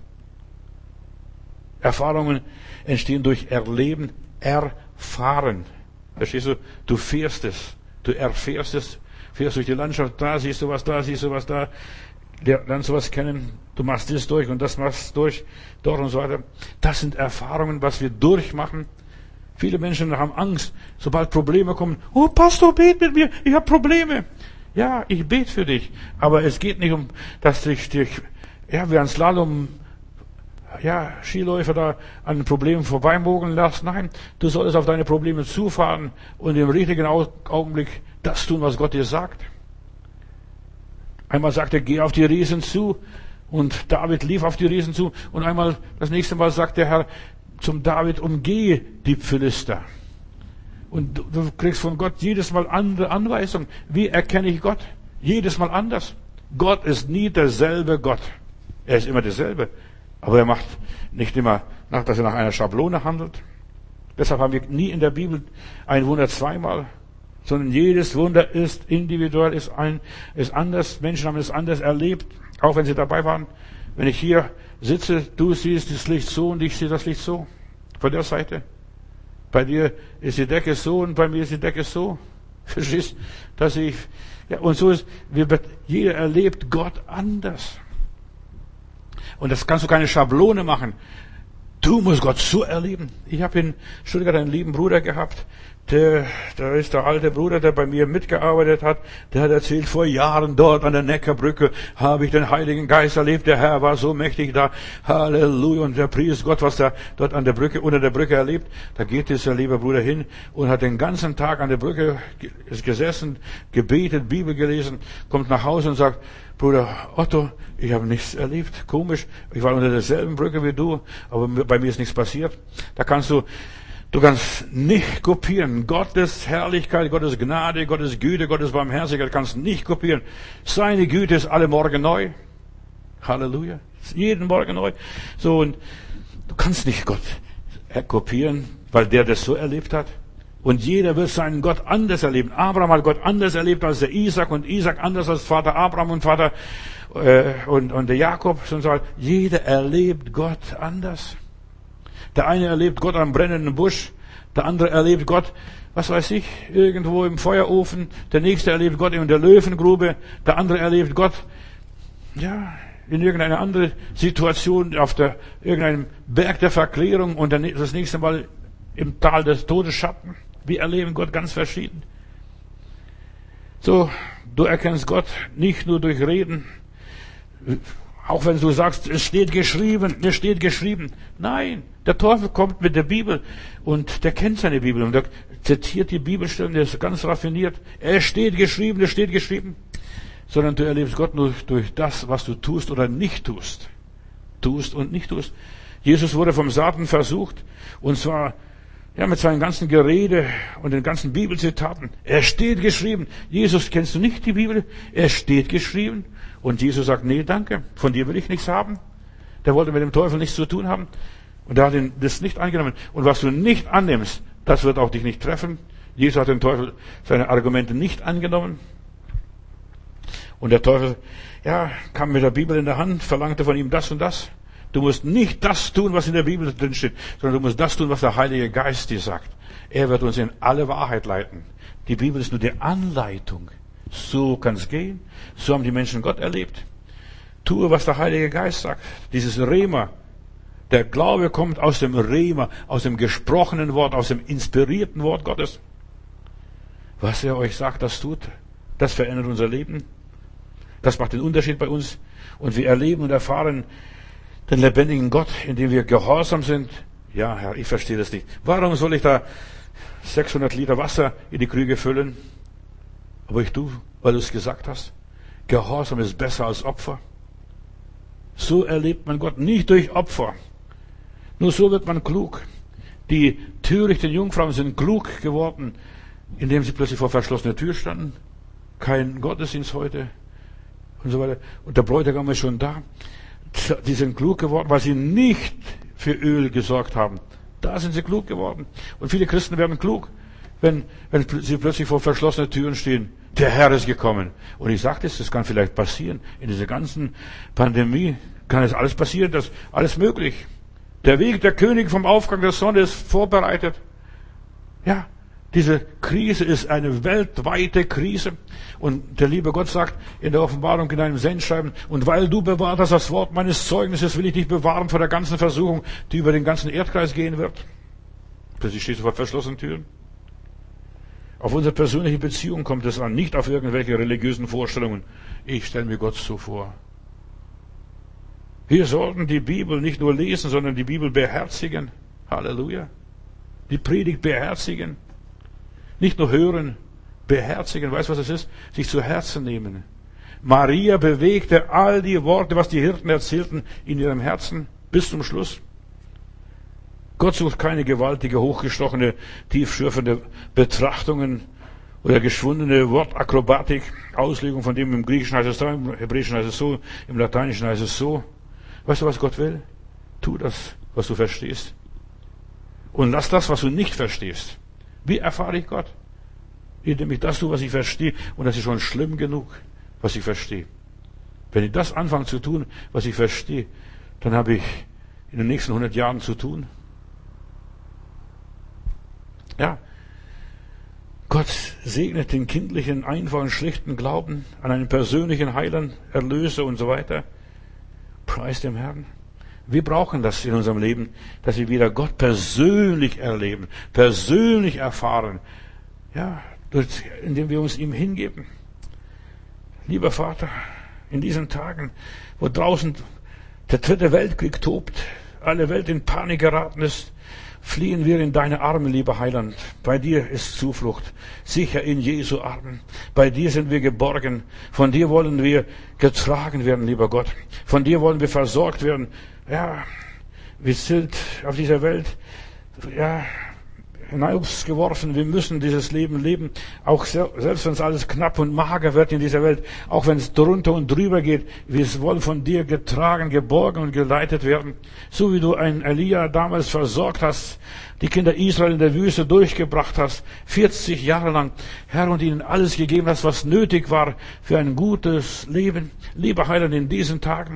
Erfahrungen entstehen durch Erleben, Erfahren. Verstehst du? Du fährst es. Du erfährst es. Fährst durch die Landschaft, da siehst du was, da siehst du was, da lernst du was kennen, du machst das durch und das machst durch, dort und so weiter. Das sind Erfahrungen, was wir durchmachen. Viele Menschen haben Angst, sobald Probleme kommen. Oh, Pastor, bet mit mir, ich habe Probleme. Ja, ich bete für dich, aber es geht nicht um, dass dich wie ein Slalom, Skiläufer da an den Problemen vorbeimogeln lässt. Nein, du solltest auf deine Probleme zufahren und im richtigen Augenblick das tun, was Gott dir sagt. Einmal sagt er, geh auf die Riesen zu. Und David lief auf die Riesen zu. Und das nächste Mal sagt der Herr zum David, umgehe die Philister. Und du kriegst von Gott jedes Mal andere Anweisungen. Wie erkenne ich Gott? Jedes Mal anders. Gott ist nie derselbe Gott. Er ist immer derselbe. Aber er macht nicht immer, dass er nach einer Schablone handelt. Deshalb haben wir nie in der Bibel ein Wunder zweimal. sondern jedes Wunder ist individuell, ist anders. Menschen haben es anders erlebt, auch wenn sie dabei waren. Wenn ich hier sitze, du siehst das Licht so und ich sehe das Licht so. Von der Seite. Bei dir ist die Decke so und bei mir ist die Decke so. Verstehst? Dass ich, ja, und so ist, jeder erlebt Gott anders. Und das kannst du keine Schablone machen. Du musst Gott so erleben. Ich habe in Stuttgart einen lieben Bruder gehabt. Da ist der alte Bruder, der bei mir mitgearbeitet hat. Der hat erzählt, vor Jahren dort an der Neckarbrücke habe ich den Heiligen Geist erlebt. Der Herr war so mächtig da. Halleluja. Und der Priester Gott, was da dort an der Brücke, unter der Brücke erlebt. Da geht dieser liebe Bruder hin und hat den ganzen Tag an der Brücke gesessen, gebetet, Bibel gelesen, kommt nach Hause und sagt, Bruder Otto, ich habe nichts erlebt. Komisch. Ich war unter derselben Brücke wie du, aber bei mir ist nichts passiert. Da kannst du nicht kopieren. Gottes Herrlichkeit, Gottes Gnade, Gottes Güte, Gottes Barmherzigkeit kannst du nicht kopieren. Seine Güte ist alle Morgen neu. Halleluja. Jeden Morgen neu. So, und du kannst nicht Gott kopieren, weil der das so erlebt hat. Und jeder wird seinen Gott anders erleben. Abraham hat Gott anders erlebt als der Isaac und Isaac anders als Vater Abraham und Vater und der Jakob. Und so. Jeder erlebt Gott anders. Der eine erlebt Gott am brennenden Busch, der andere erlebt Gott, was weiß ich, irgendwo im Feuerofen, der nächste erlebt Gott in der Löwengrube, der andere erlebt Gott, ja, in irgendeiner anderen Situation auf irgendeinem Berg der Verklärung und das nächste Mal im Tal des Todesschatten. Wir erleben Gott ganz verschieden. So, du erkennst Gott nicht nur durch Reden, auch wenn du sagst, es steht geschrieben. Nein, der Teufel kommt mit der Bibel und der kennt seine Bibel und der zitiert die Bibelstellen, der ist ganz raffiniert. Es steht geschrieben. Sondern du erlebst Gott nur durch das, was du tust oder nicht tust. Tust und nicht tust. Jesus wurde vom Satan versucht und zwar ja, mit seinen ganzen Gerede und den ganzen Bibelzitaten. Es steht geschrieben. Jesus, kennst du nicht die Bibel? Es steht geschrieben. Und Jesus sagt, nee, danke, von dir will ich nichts haben. Der wollte mit dem Teufel nichts zu tun haben. Und er hat ihn das nicht angenommen. Und was du nicht annimmst, das wird auch dich nicht treffen. Jesus hat dem Teufel seine Argumente nicht angenommen. Und der Teufel, ja, kam mit der Bibel in der Hand, verlangte von ihm das und das. Du musst nicht das tun, was in der Bibel drin steht, sondern du musst das tun, was der Heilige Geist dir sagt. Er wird uns in alle Wahrheit leiten. Die Bibel ist nur die Anleitung. So kann es gehen. So haben die Menschen Gott erlebt. Tue, was der Heilige Geist sagt. Dieses Rema. Der Glaube kommt aus dem Rema, aus dem gesprochenen Wort, aus dem inspirierten Wort Gottes. Was er euch sagt, das tut. Das verändert unser Leben. Das macht den Unterschied bei uns. Und wir erleben und erfahren den lebendigen Gott, indem wir gehorsam sind. Ja, Herr, ich verstehe das nicht. Warum soll ich da 600 Liter Wasser in die Krüge füllen? Aber ich tue, weil du es gesagt hast. Gehorsam ist besser als Opfer. So erlebt man Gott, nicht durch Opfer. Nur so wird man klug. Die törichten Jungfrauen sind klug geworden, indem sie plötzlich vor verschlossener Tür standen. Kein Gottesdienst heute und so weiter. Und der Bräutigam ist schon da. Die sind klug geworden, weil sie nicht für Öl gesorgt haben. Da sind sie klug geworden. Und viele Christen werden klug, wenn sie plötzlich vor verschlossenen Türen stehen. Der Herr ist gekommen. Und ich sagte es, das kann vielleicht passieren. In dieser ganzen Pandemie kann es alles passieren, das ist alles möglich. Der Weg der König vom Aufgang der Sonne ist vorbereitet. Ja, diese Krise ist eine weltweite Krise. Und der liebe Gott sagt in der Offenbarung in einem Sendschreiben, und weil du bewahrt hast das Wort meines Zeugnisses, will ich dich bewahren vor der ganzen Versuchung, die über den ganzen Erdkreis gehen wird. Plötzlich stehst du vor verschlossenen Türen. Auf unsere persönliche Beziehung kommt es an, nicht auf irgendwelche religiösen Vorstellungen. Ich stelle mir Gott so vor. Wir sollten die Bibel nicht nur lesen, sondern die Bibel beherzigen. Halleluja. Die Predigt beherzigen. Nicht nur hören, beherzigen. Weißt du, was es ist? Sich zu Herzen nehmen. Maria bewegte all die Worte, was die Hirten erzählten, in ihrem Herzen bis zum Schluss. Gott sucht keine gewaltige, hochgestochene, tiefschürfende Betrachtungen oder geschwundene Wortakrobatik, Auslegung von dem im Griechischen heißt es so, im Hebräischen heißt es so, im Lateinischen heißt es so. Weißt du, was Gott will? Tu das, was du verstehst. Und lass das, was du nicht verstehst. Wie erfahre ich Gott? indem ich das tue, was ich verstehe. Und das ist schon schlimm genug, was ich verstehe. Wenn ich das anfange zu tun, was ich verstehe, dann habe ich in den nächsten 100 Jahren zu tun. Ja, Gott segnet den kindlichen, einfachen, schlichten Glauben an einen persönlichen Heiland, Erlöser und so weiter. Preis dem Herrn. Wir brauchen das in unserem Leben, dass wir wieder Gott persönlich erleben, persönlich erfahren. Ja, indem wir uns ihm hingeben. Lieber Vater, in diesen Tagen, wo draußen der dritte Weltkrieg tobt, alle Welt in Panik geraten ist, fliehen wir in deine Arme, lieber Heiland. Bei dir ist Zuflucht, sicher in Jesu Armen. Bei dir sind wir geborgen. Von dir wollen wir getragen werden, lieber Gott. Von dir wollen wir versorgt werden. Ja, wir sind auf dieser Welt, ja, hinausgeworfen. Wir müssen dieses Leben leben. Auch selbst wenn es alles knapp und mager wird in dieser Welt, auch wenn es drunter und drüber geht, wir wollen von dir getragen, geborgen und geleitet werden. So wie du einen Elia damals versorgt hast, die Kinder Israel in der Wüste durchgebracht hast, 40 Jahre lang, Herr, und ihnen alles gegeben hast, was nötig war für ein gutes Leben. Lieber Heiland, in diesen Tagen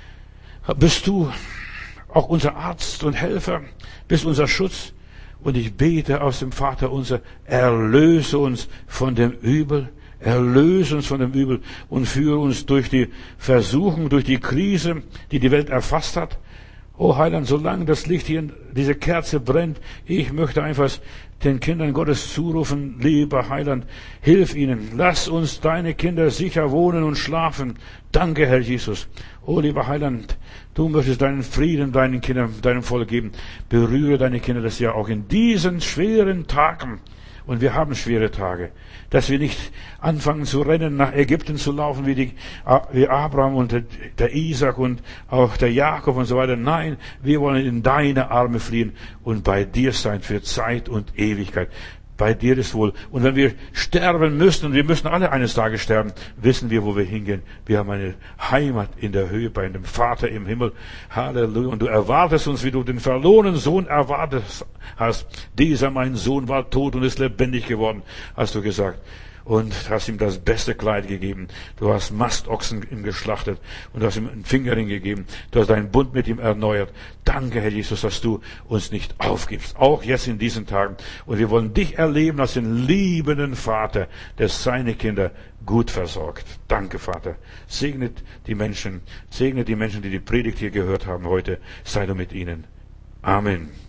bist du auch unser Arzt und Helfer, bist unser Schutz. Und ich bete aus dem Vater unser, erlöse uns von dem Übel, erlöse uns von dem Übel und führe uns durch die Versuchung, durch die Krise, die die Welt erfasst hat. Oh Heiland, solange das Licht hier, diese Kerze brennt, ich möchte einfach den Kindern Gottes zurufen, lieber Heiland, hilf ihnen, lass uns deine Kinder sicher wohnen und schlafen. Danke, Herr Jesus. Oh, lieber Heiland, du möchtest deinen Frieden deinen Kindern, deinem Volk geben. Berühre deine Kinder das Jahr auch in diesen schweren Tagen. Und wir haben schwere Tage, dass wir nicht anfangen zu rennen, nach Ägypten zu laufen, wie Abraham und der Isaac und auch der Jakob und so weiter. Nein, wir wollen in deine Arme fliehen und bei dir sein für Zeit und Ewigkeit. Bei dir ist wohl. Und wenn wir sterben müssen, und wir müssen alle eines Tages sterben, wissen wir, wo wir hingehen. Wir haben eine Heimat in der Höhe bei dem Vater im Himmel. Halleluja. Und du erwartest uns, wie du den verlorenen Sohn erwartet hast. Dieser, mein Sohn, war tot und ist lebendig geworden, hast du gesagt. Und hast ihm das beste Kleid gegeben. Du hast Mastochsen ihm geschlachtet und hast ihm einen Fingerring gegeben. Du hast deinen Bund mit ihm erneuert. Danke, Herr Jesus, dass du uns nicht aufgibst. Auch jetzt in diesen Tagen. Und wir wollen dich erleben als den liebenden Vater, der seine Kinder gut versorgt. Danke, Vater. Segnet die Menschen, die die Predigt hier gehört haben heute. Sei du mit ihnen. Amen.